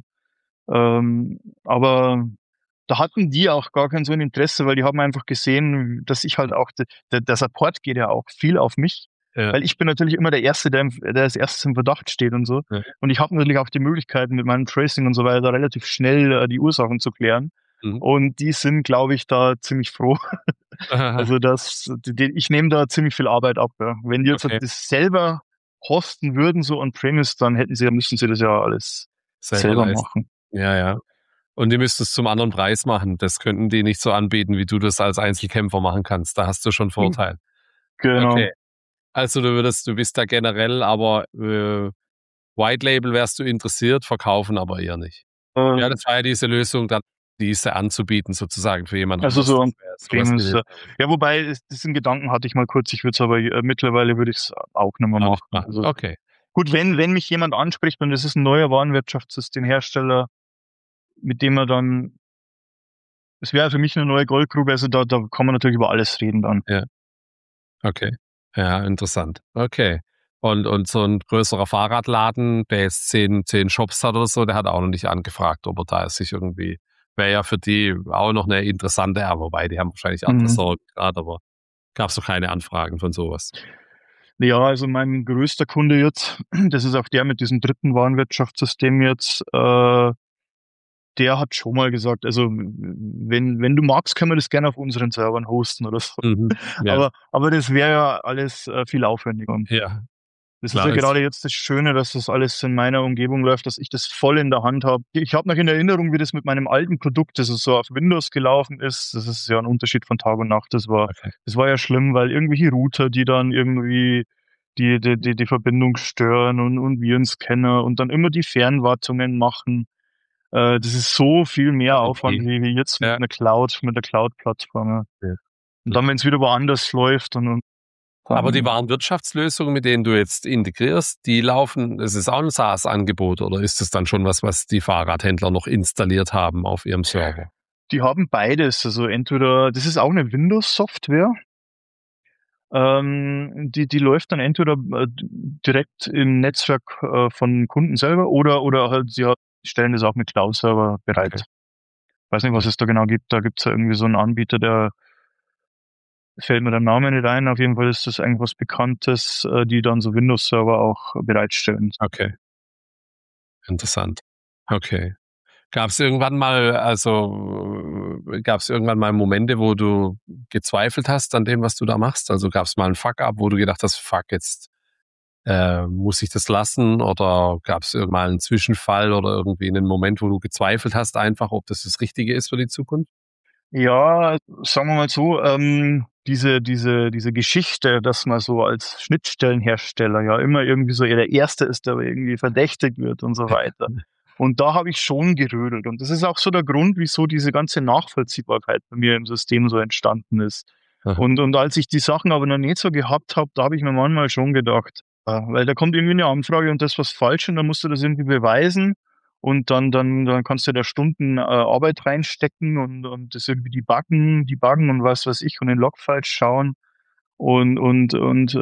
B: Aber da hatten die auch gar kein so ein Interesse, weil die haben einfach gesehen, dass ich halt auch, der Support geht ja auch viel auf mich, weil ich bin natürlich immer der Erste, der als erstes im Verdacht steht und so. Ja. Und ich habe natürlich auch die Möglichkeiten mit meinem Tracing und so weiter relativ schnell die Ursachen zu klären. Und die sind, glaube ich, da ziemlich froh. Also ich nehme da ziemlich viel Arbeit ab. Ja. Wenn die jetzt das selber hosten würden, so on-premise, dann müssten sie das ja alles selber machen.
C: Ja. Und die müssten es zum anderen Preis machen. Das könnten die nicht so anbieten, wie du das als Einzelkämpfer machen kannst. Da hast du schon Vorteil.
B: Genau.
C: Okay. Also du bist da generell, aber White Label wärst du interessiert, verkaufen aber eher nicht. Ja, das war ja diese Lösung, dann diese anzubieten sozusagen für jemanden.
B: Also so ja, wobei diesen Gedanken hatte ich mal kurz. Ich würde es aber mittlerweile würde ich es auch nicht mehr machen. Also,
C: okay.
B: Gut, wenn mich jemand anspricht und es ist ein neuer Warenwirtschaftssystemhersteller, mit dem er dann, es wäre für mich eine neue Goldgrube, also da kann man natürlich über alles reden dann.
C: Ja. Okay. Ja, interessant. Okay. Und so ein größerer Fahrradladen, der jetzt 10 Shops hat oder so, der hat auch noch nicht angefragt, ob er da sich irgendwie, wäre ja für die auch noch eine interessante, wobei die haben wahrscheinlich andere Sorgen gerade, aber gab es doch keine Anfragen von sowas.
B: Ja, also mein größter Kunde jetzt, das ist auch der mit diesem dritten Warenwirtschaftssystem jetzt, der hat schon mal gesagt, also wenn du magst, können wir das gerne auf unseren Servern hosten oder so.
C: Ja.
B: Aber das wäre ja alles viel aufwendiger.
C: Ja.
B: Das ist ja gerade jetzt das Schöne, dass das alles in meiner Umgebung läuft, dass ich das voll in der Hand habe. Ich habe noch in Erinnerung, wie das mit meinem alten Produkt, das so auf Windows gelaufen ist. Das ist ja ein Unterschied von Tag und Nacht. Das war ja schlimm, weil irgendwelche Router, die dann irgendwie die Verbindung stören und Virenscanner und dann immer die Fernwartungen machen. Das ist so viel mehr
C: Okay.
B: Aufwand wie jetzt mit
C: Ja.
B: einer Cloud, mit der Cloud-Plattform. Ja.
C: Ja.
B: Und dann, wenn es wieder woanders läuft und
C: Aber die Warenwirtschaftslösungen, mit denen du jetzt integrierst, die laufen, es ist auch ein SaaS-Angebot oder ist es dann schon was die Fahrradhändler noch installiert haben auf ihrem Server?
B: die haben beides. Also entweder, das ist auch eine Windows-Software, die läuft dann entweder direkt im Netzwerk von Kunden selber oder halt sie stellen das auch mit Cloud-Server bereit.
C: Okay.
B: Weiß nicht, was es da genau gibt. Da gibt's ja irgendwie so einen Anbieter, der fällt mir der Name nicht ein. Auf jeden Fall ist das eigentlich was Bekanntes, die dann so Windows-Server auch bereitstellen.
C: Okay. Interessant. Okay. Gab es irgendwann mal Momente, wo du gezweifelt hast an dem, was du da machst? Also gab es mal einen Fuck-up, wo du gedacht hast, fuck, jetzt muss ich das lassen? Oder gab es mal einen Zwischenfall oder irgendwie einen Moment, wo du gezweifelt hast einfach, ob das Richtige ist für die Zukunft?
B: Ja, sagen wir mal so, diese Geschichte, dass man so als Schnittstellenhersteller ja immer irgendwie so der Erste ist, der irgendwie verdächtigt wird und so weiter. Und da habe ich schon gerödelt. Und das ist auch so der Grund, wieso diese ganze Nachvollziehbarkeit bei mir im System so entstanden ist.
C: Aha.
B: Und als ich die Sachen aber noch nicht so gehabt habe, da habe ich mir manchmal schon gedacht, weil da kommt irgendwie eine Anfrage und das ist was falsch und dann musst du das irgendwie beweisen. Und dann kannst du da Stunden Arbeit reinstecken und das irgendwie debuggen und was weiß ich und in Logfiles schauen. Und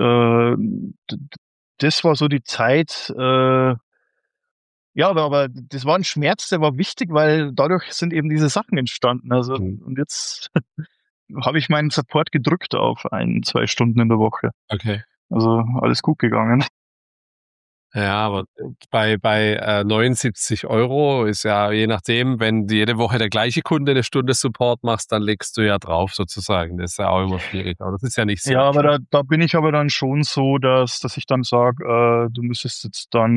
B: das war so die Zeit, ja, aber das war ein Schmerz, der war wichtig, weil dadurch sind eben diese Sachen entstanden. Also, und jetzt habe ich meinen Support gedrückt auf 1-2 Stunden in der Woche.
C: Okay.
B: Also alles gut gegangen.
C: Ja, aber bei 79 € ist ja, je nachdem, wenn du jede Woche der gleiche Kunde eine Stunde Support machst, dann legst du ja drauf sozusagen. Das ist ja auch immer schwierig, aber das ist ja nicht so.
B: Ja, aber da bin ich aber dann schon so, dass ich dann sage, du müsstest jetzt dann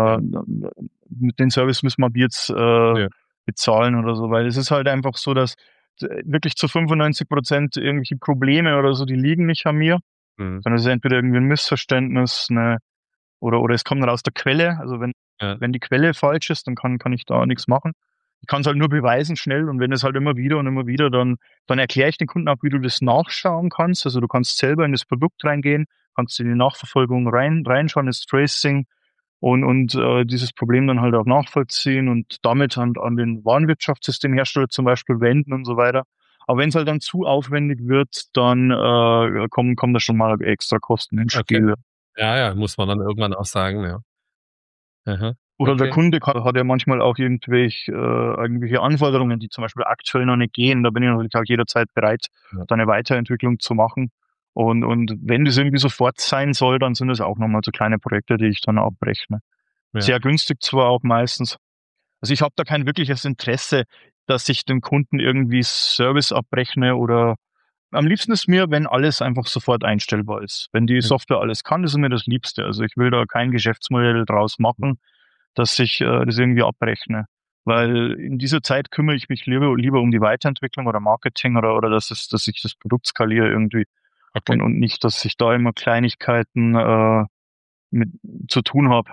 B: mit den Service müssen wir jetzt bezahlen oder so, weil es ist halt einfach so, dass wirklich zu 95% irgendwelche Probleme oder so, die liegen nicht an mir, sondern es ist entweder irgendwie ein Missverständnis, oder es kommt dann aus der Quelle. Also wenn die Quelle falsch ist, dann kann ich da nichts machen. Ich kann es halt nur beweisen schnell und wenn es halt immer wieder, dann erkläre ich den Kunden auch, wie du das nachschauen kannst. Also du kannst selber in das Produkt reingehen, kannst in die Nachverfolgung reinschauen, das Tracing und dieses Problem dann halt auch nachvollziehen und damit an den Warenwirtschaftssystemhersteller zum Beispiel wenden und so weiter. Aber wenn es halt dann zu aufwendig wird, dann kommen da schon mal extra Kosten ins Spiel.
C: Okay. Ja, muss man dann irgendwann auch sagen, ja. Aha.
B: Oder
C: Okay.
B: der Kunde hat ja manchmal auch irgendwelche Anforderungen, die zum Beispiel aktuell noch nicht gehen. Da bin ich natürlich auch jederzeit bereit, da eine Weiterentwicklung zu machen. Und wenn das irgendwie sofort sein soll, dann sind das auch nochmal so kleine Projekte, die ich dann abrechne.
C: Ja.
B: Sehr günstig zwar auch meistens. Also ich habe da kein wirkliches Interesse, dass ich dem Kunden irgendwie Service abrechne oder am liebsten ist mir, wenn alles einfach sofort einstellbar ist. Wenn die Software alles kann, das ist mir das Liebste. Also ich will da kein Geschäftsmodell draus machen, dass ich das irgendwie abrechne. Weil in dieser Zeit kümmere ich mich lieber um die Weiterentwicklung oder Marketing oder dass ich das Produkt skaliere irgendwie.
C: Okay.
B: Und nicht, dass ich da immer Kleinigkeiten mit zu tun habe.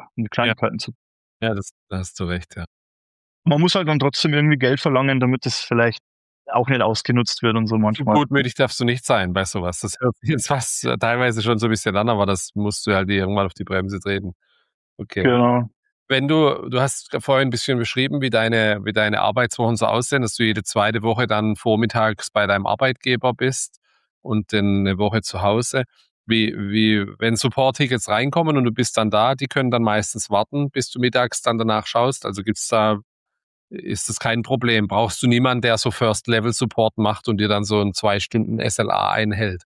C: Ja, da hast du recht, ja.
B: Man muss halt dann trotzdem irgendwie Geld verlangen, damit es vielleicht auch nicht ausgenutzt wird und so manchmal.
C: Zu gutmütig darfst du nicht sein bei sowas. Das hört sich jetzt fast teilweise schon so ein bisschen an, aber das musst du halt irgendwann auf die Bremse treten. Okay.
B: Genau.
C: Wenn du hast vorhin ein bisschen beschrieben, wie deine Arbeitswochen so aussehen, dass du jede zweite Woche dann vormittags bei deinem Arbeitgeber bist und dann eine Woche zu Hause. Wenn Support-Tickets reinkommen und du bist dann da, die können dann meistens warten, bis du mittags dann danach schaust. Also ist das kein Problem? Brauchst du niemanden, der so First-Level-Support macht und dir dann so ein 2 Stunden SLA einhält?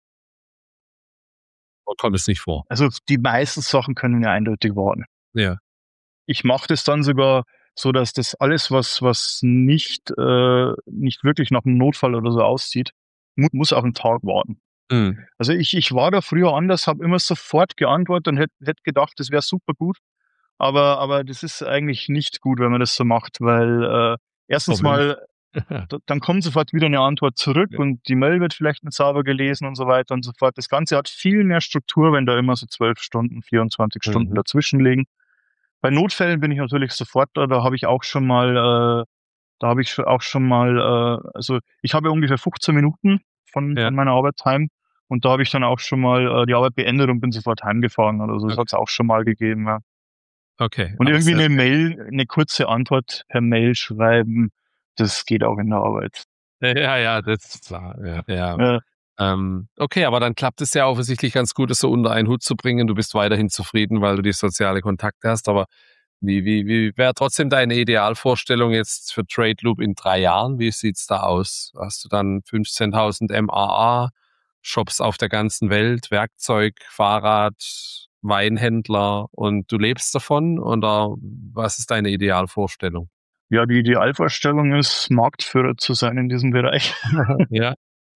C: Oder kommt es nicht vor?
B: Also die meisten Sachen können ja eindeutig warten.
C: Ja.
B: Ich mache das dann sogar so, dass das alles, was nicht wirklich nach einem Notfall oder so aussieht, muss auch einen Tag warten. Also ich war da früher anders, habe immer sofort geantwortet und hätte gedacht, das wäre super gut. Aber das ist eigentlich nicht gut, wenn man das so macht, weil erstens mal, dann kommt sofort wieder eine Antwort zurück und die Mail wird vielleicht nicht sauber gelesen und so weiter und so fort. Das Ganze hat viel mehr Struktur, wenn da immer so 12 Stunden, 24 Stunden dazwischen liegen. Bei Notfällen bin ich natürlich sofort da. Da habe ich auch schon mal Da habe ich auch schon mal, also ich habe ja ungefähr 15 Minuten von meiner Arbeit heim und da habe ich dann auch schon mal die Arbeit beendet und bin sofort heimgefahren oder so. Das
C: Okay.
B: hat's auch schon mal gegeben, ja.
C: Okay.
B: Und
C: Aber
B: irgendwie
C: sehr,
B: eine kurze Antwort per Mail schreiben, das geht auch in der Arbeit.
C: ja, das ist klar. Ja.
B: Ja.
C: Okay, aber dann klappt es ja offensichtlich ganz gut, das so unter einen Hut zu bringen. Du bist weiterhin zufrieden, weil du die soziale Kontakte hast. Aber wie wäre trotzdem deine Idealvorstellung jetzt für Trade Loop in 3 Jahren? Wie sieht's da aus? Hast du dann 15.000 MAA, Shops auf der ganzen Welt, Werkzeug, Fahrrad, Weinhändler und du lebst davon? Oder was ist deine Idealvorstellung?
B: Ja, die Idealvorstellung ist, Marktführer zu sein in diesem Bereich.
C: Ja.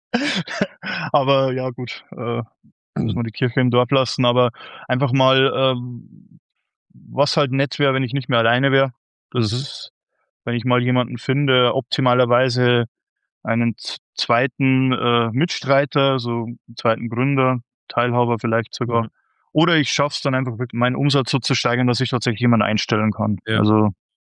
B: Aber ja, gut, muss man die Kirche im Dorf lassen. Aber einfach mal, was halt nett wäre, wenn ich nicht mehr alleine wäre.
C: Mhm.
B: Wenn ich mal jemanden finde, optimalerweise einen zweiten Mitstreiter, so einen zweiten Gründer, Teilhaber vielleicht sogar.
C: Mhm.
B: Oder ich schaffe es dann einfach, meinen Umsatz so zu steigern, dass ich tatsächlich jemanden einstellen kann.
C: Ja.
B: Also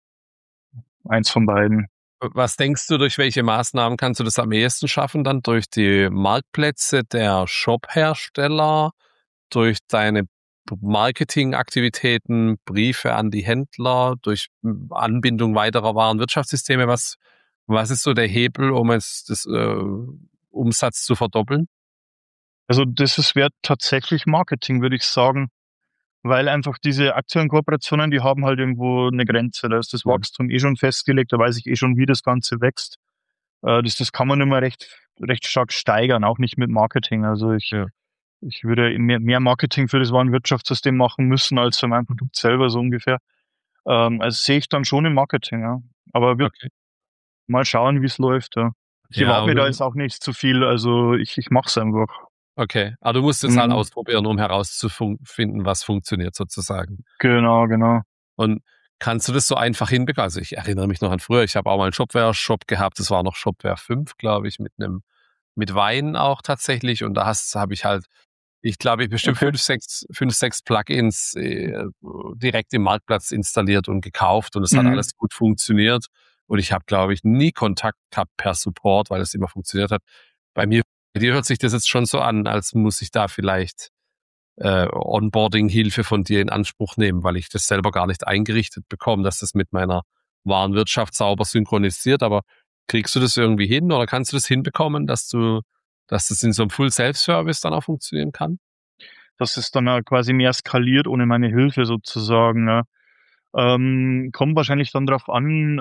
B: eins von beiden.
C: Was denkst du, durch welche Maßnahmen kannst du das am ehesten schaffen? Dann durch die Marktplätze der Shop-Hersteller, durch deine Marketingaktivitäten, Briefe an die Händler, durch Anbindung weiterer Warenwirtschaftssysteme? Was ist so der Hebel, um das Umsatz zu verdoppeln?
B: Also wäre tatsächlich Marketing, würde ich sagen. Weil einfach diese aktuellen Kooperationen, die haben halt irgendwo eine Grenze. Da ist das Wachstum schon festgelegt, da weiß ich schon, wie das Ganze wächst. Das kann man immer recht stark steigern, auch nicht mit Marketing. Also ich würde mehr Marketing für das Warenwirtschaftssystem machen müssen, als für mein Produkt selber, so ungefähr. Also sehe ich dann schon im Marketing, ja. Aber wird
C: Okay.
B: mal schauen, wie es läuft, ja. Ich erwarte mir da jetzt auch nicht zu viel, also ich mache es einfach.
C: Okay, aber du musst es halt
B: Mhm.
C: ausprobieren, um herauszufinden, was funktioniert sozusagen.
B: Genau.
C: Und kannst du das so einfach hinbekommen? Also ich erinnere mich noch an früher, ich habe auch mal einen Shopware-Shop gehabt, das war noch Shopware 5, glaube ich, mit Wein auch tatsächlich. Und da habe ich halt, ich glaube, bestimmt
B: Okay.
C: 5, 6 Plugins direkt im Marktplatz installiert und gekauft und es hat
B: Mhm.
C: alles gut funktioniert. Und ich habe, glaube ich, nie Kontakt gehabt per Support, weil es immer funktioniert hat. Bei dir hört sich das jetzt schon so an, als muss ich da vielleicht Onboarding-Hilfe von dir in Anspruch nehmen, weil ich das selber gar nicht eingerichtet bekomme, dass das mit meiner Warenwirtschaft sauber synchronisiert. Aber kriegst du das irgendwie hin oder kannst du das hinbekommen, dass das in so einem Full-Self-Service dann auch funktionieren kann?
B: Dass es dann halt quasi mehr skaliert ohne meine Hilfe sozusagen, ne? Kommt wahrscheinlich dann drauf an,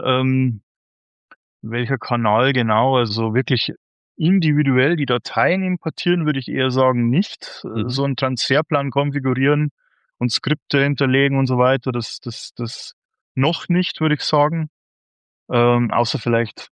B: welcher Kanal genau. Also wirklich individuell die Dateien importieren, würde ich eher sagen, nicht.
C: Mhm.
B: So einen Transferplan konfigurieren und Skripte hinterlegen und so weiter, das noch nicht, würde ich sagen. Außer vielleicht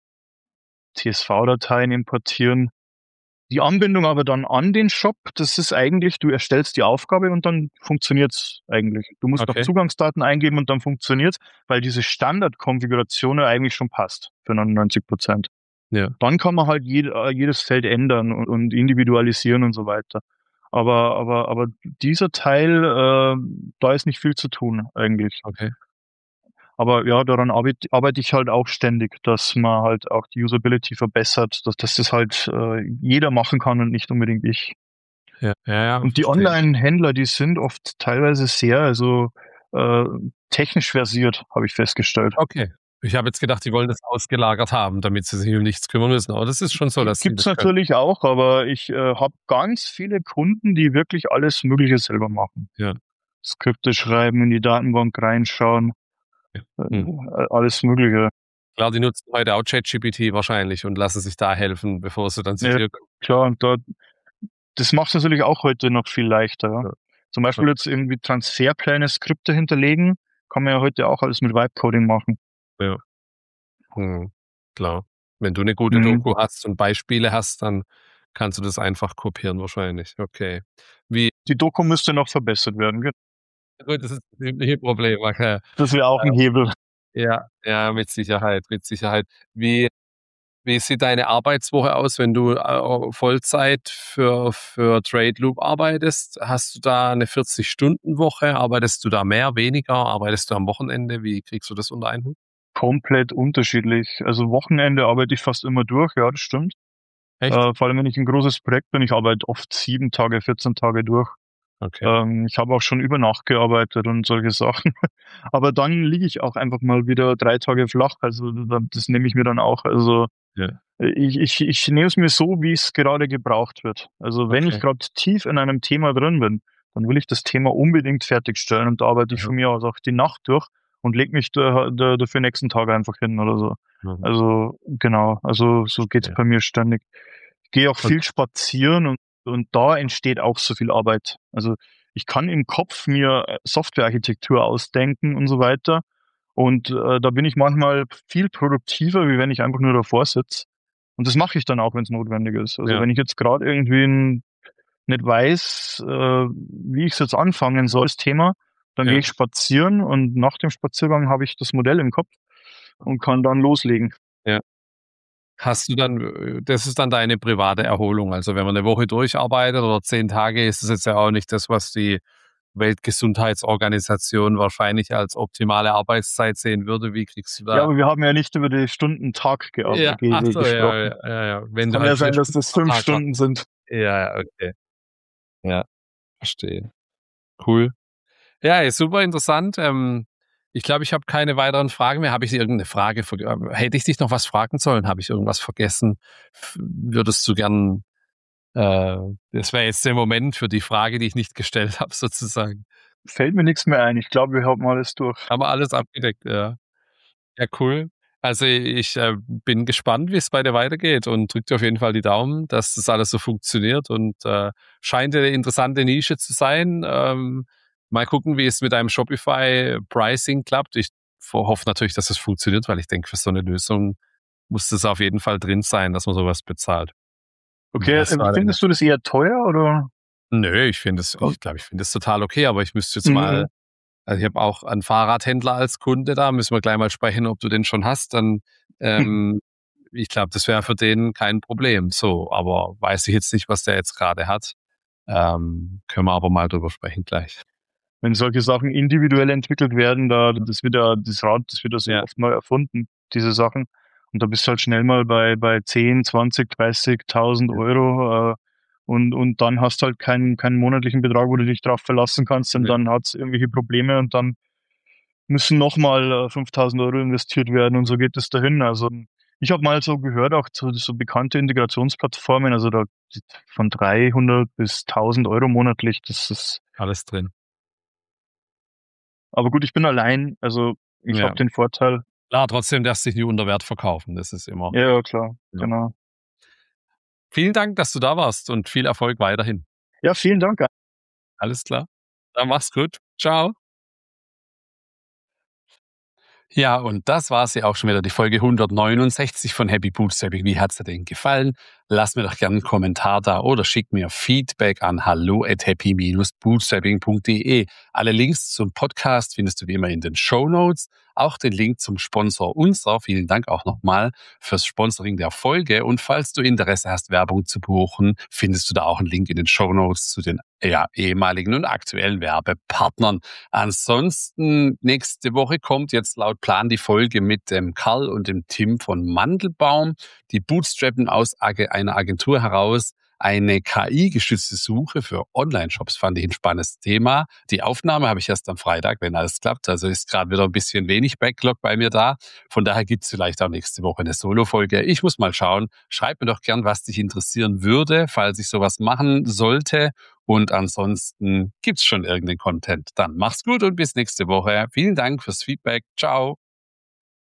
B: CSV-Dateien importieren. Die Anbindung aber dann an den Shop, das ist eigentlich, du erstellst die Aufgabe und dann funktioniert's eigentlich. Du musst noch
C: Okay.
B: Zugangsdaten eingeben und dann funktioniert's, weil diese Standardkonfiguration ja eigentlich schon passt für 99%.
C: Ja.
B: Dann kann man halt jedes Feld ändern und individualisieren und so weiter. Aber dieser Teil, da ist nicht viel zu tun eigentlich.
C: Okay.
B: Aber ja, daran arbeite ich halt auch ständig, dass man halt auch die Usability verbessert, dass das halt jeder machen kann und nicht unbedingt ich.
C: Ja,
B: Und die
C: verstehe.
B: Online-Händler, die sind oft teilweise sehr, äh, technisch versiert, habe ich festgestellt.
C: Okay. Ich habe jetzt gedacht, die wollen das ausgelagert haben, damit sie sich um nichts kümmern müssen. Aber das ist schon so, dass sie
B: Gibt's
C: das können.
B: natürlich auch, aber ich habe ganz viele Kunden, die wirklich alles Mögliche selber machen.
C: Ja.
B: Skripte schreiben, in die Datenbank reinschauen,
C: Hm.
B: alles Mögliche.
C: Klar, die nutzen heute auch ChatGPT wahrscheinlich und lassen sich da helfen, bevor sie dann zu
B: Ja,
C: dir kommen.
B: klar, und das macht es natürlich auch heute noch viel leichter. Ja.
C: Ja.
B: Zum Beispiel jetzt irgendwie Transferpläne, Skripte hinterlegen, kann man ja heute auch alles mit Vibe-Coding machen.
C: Ja. Klar. Wenn du eine gute
B: Mhm.
C: Doku hast und Beispiele hast, dann kannst du das einfach kopieren wahrscheinlich. Okay.
B: Die Doku müsste noch verbessert werden.
C: Gut, das ist das übliche Problem. Okay.
B: Das wäre auch ein Hebel.
C: Ja, mit Sicherheit, mit Sicherheit. Wie sieht deine Arbeitswoche aus, wenn du Vollzeit für Trade Loop arbeitest? Hast du da eine 40-Stunden-Woche? Arbeitest du da mehr, weniger? Arbeitest du am Wochenende? Wie kriegst du das unter einen Hut?
B: komplett unterschiedlich. Also Wochenende arbeite ich fast immer durch, ja, das stimmt.
C: Echt?
B: Vor allem, wenn ich ein großes Projekt bin, ich arbeite oft 7 Tage, 14 Tage durch.
C: Okay.
B: Ich habe auch schon über Nacht gearbeitet und solche Sachen. Aber dann liege ich auch einfach mal wieder 3 Tage flach. Also das nehme ich mir dann auch. Also
C: Ja.
B: ich nehme es mir so, wie es gerade gebraucht wird. Also wenn ich
C: Okay.
B: gerade tief in einem Thema drin bin, dann will ich das Thema unbedingt fertigstellen und da arbeite ich
C: Mhm.
B: von mir aus auch die Nacht durch und lege mich dafür nächsten Tag einfach hin oder so.
C: Mhm.
B: Also genau, also so geht's
C: Ja.
B: bei mir ständig. Ich gehe auch
C: Und-
B: viel spazieren und da entsteht auch so viel Arbeit. Also ich kann im Kopf mir Softwarearchitektur ausdenken und so weiter. Und da bin ich manchmal viel produktiver, wie wenn ich einfach nur davor sitze. Und das mache ich dann auch, wenn es notwendig ist. Also
C: Ja.
B: wenn ich jetzt gerade irgendwie nicht weiß, wie ich es jetzt anfangen soll, das Thema, dann
C: Ja.
B: gehe ich spazieren und nach dem Spaziergang habe ich das Modell im Kopf und kann dann loslegen.
C: Ja. Hast du dann, das ist dann deine private Erholung. Also wenn man eine Woche durcharbeitet oder 10 Tage, ist es jetzt ja auch nicht das, was die Weltgesundheitsorganisation wahrscheinlich als optimale Arbeitszeit sehen würde. Wie kriegst du
B: Ja,
C: da?
B: aber wir haben ja nicht über die Stunden-Tag
C: Ja, ach so, ja,
B: gesprochen.
C: ja, ja. Wenn du
B: Kann
C: halt
B: ja
C: 4
B: sein, dass
C: Stunden
B: das
C: am
B: 5
C: Tag hast.
B: Stunden sind.
C: Ja, okay. Ja, verstehe. Cool. Ja, ist super interessant. Ich glaube, ich habe keine weiteren Fragen mehr. Habe ich irgendeine Frage? Hätte ich dich noch was fragen sollen? Habe ich irgendwas vergessen? Würdest du gern, das wäre jetzt der Moment für die Frage, die ich nicht gestellt habe, sozusagen.
B: Fällt mir nichts mehr ein. Ich glaube, wir haben alles durch.
C: Haben wir alles abgedeckt, ja. Ja, cool. Also ich bin gespannt, wie es bei dir weitergeht und drück dir auf jeden Fall die Daumen, dass das alles so funktioniert und scheint eine interessante Nische zu sein. Mal gucken, wie es mit deinem Shopify-Pricing klappt. Ich hoffe natürlich, dass es funktioniert, weil ich denke, für so eine Lösung muss das auf jeden Fall drin sein, dass man sowas bezahlt.
B: Okay,
C: Das war
B: findest du das eher teuer oder?
C: Nö, ich finde es, ich glaube, ich finde es total okay, aber ich müsste jetzt mal,
B: Mhm.
C: also ich habe auch einen Fahrradhändler als Kunde da, müssen wir gleich mal sprechen, ob du den schon hast, dann ich glaube, das wäre für den kein Problem. So, aber weiß ich jetzt nicht, was der jetzt gerade hat. Können wir aber mal drüber sprechen gleich.
B: Wenn solche Sachen individuell entwickelt werden, das Rad, das wird ja so
C: Ja.
B: oft neu erfunden, diese Sachen. Und da bist du halt schnell mal bei 10, 20, 30.000 Euro, und dann hast du halt keinen monatlichen Betrag, wo du dich drauf verlassen kannst, und
C: Ja.
B: dann hat's irgendwelche Probleme und dann müssen nochmal 5.000 Euro investiert werden und so geht es dahin. Also ich habe mal so gehört, auch so bekannte Integrationsplattformen, also da von 300 bis 1.000 Euro monatlich, das ist,
C: Alles drin.
B: aber gut, ich bin allein, also ich
C: Ja.
B: habe den Vorteil.
C: Klar, trotzdem darfst du dich nicht unter Wert verkaufen. Das ist immer.
B: Ja, klar,
C: Ja.
B: genau.
C: Vielen Dank, dass du da warst und viel Erfolg weiterhin.
B: Ja, vielen Dank.
C: Alles klar. Dann mach's gut. Ciao. Ja, und das war's ja auch schon wieder, die Folge 169 von Happy Bootstrapping. Wie hat's dir denn gefallen? Lass mir doch gerne einen Kommentar da oder schick mir Feedback an hallo@happy-bootstrapping.de. Alle Links zum Podcast findest du wie immer in den Shownotes. Auch den Link zum Sponsor unserer. Vielen Dank auch nochmal fürs Sponsoring der Folge. Und falls du Interesse hast, Werbung zu buchen, findest du da auch einen Link in den Shownotes zu den ehemaligen und aktuellen Werbepartnern. Ansonsten, nächste Woche kommt jetzt laut Plan die Folge mit dem Karl und dem Tim von Mandelbaum. Die bootstrappen aus einer Agentur heraus eine KI-gestützte Suche für Online-Shops. Fand ich ein spannendes Thema. Die Aufnahme habe ich erst am Freitag, wenn alles klappt. Also ist gerade wieder ein bisschen wenig Backlog bei mir da. Von daher gibt es vielleicht auch nächste Woche eine Solo-Folge. Ich muss mal schauen. Schreib mir doch gern, was dich interessieren würde, falls ich sowas machen sollte. Und ansonsten gibt's schon irgendeinen Content. Dann mach's gut und bis nächste Woche. Vielen Dank fürs Feedback. Ciao.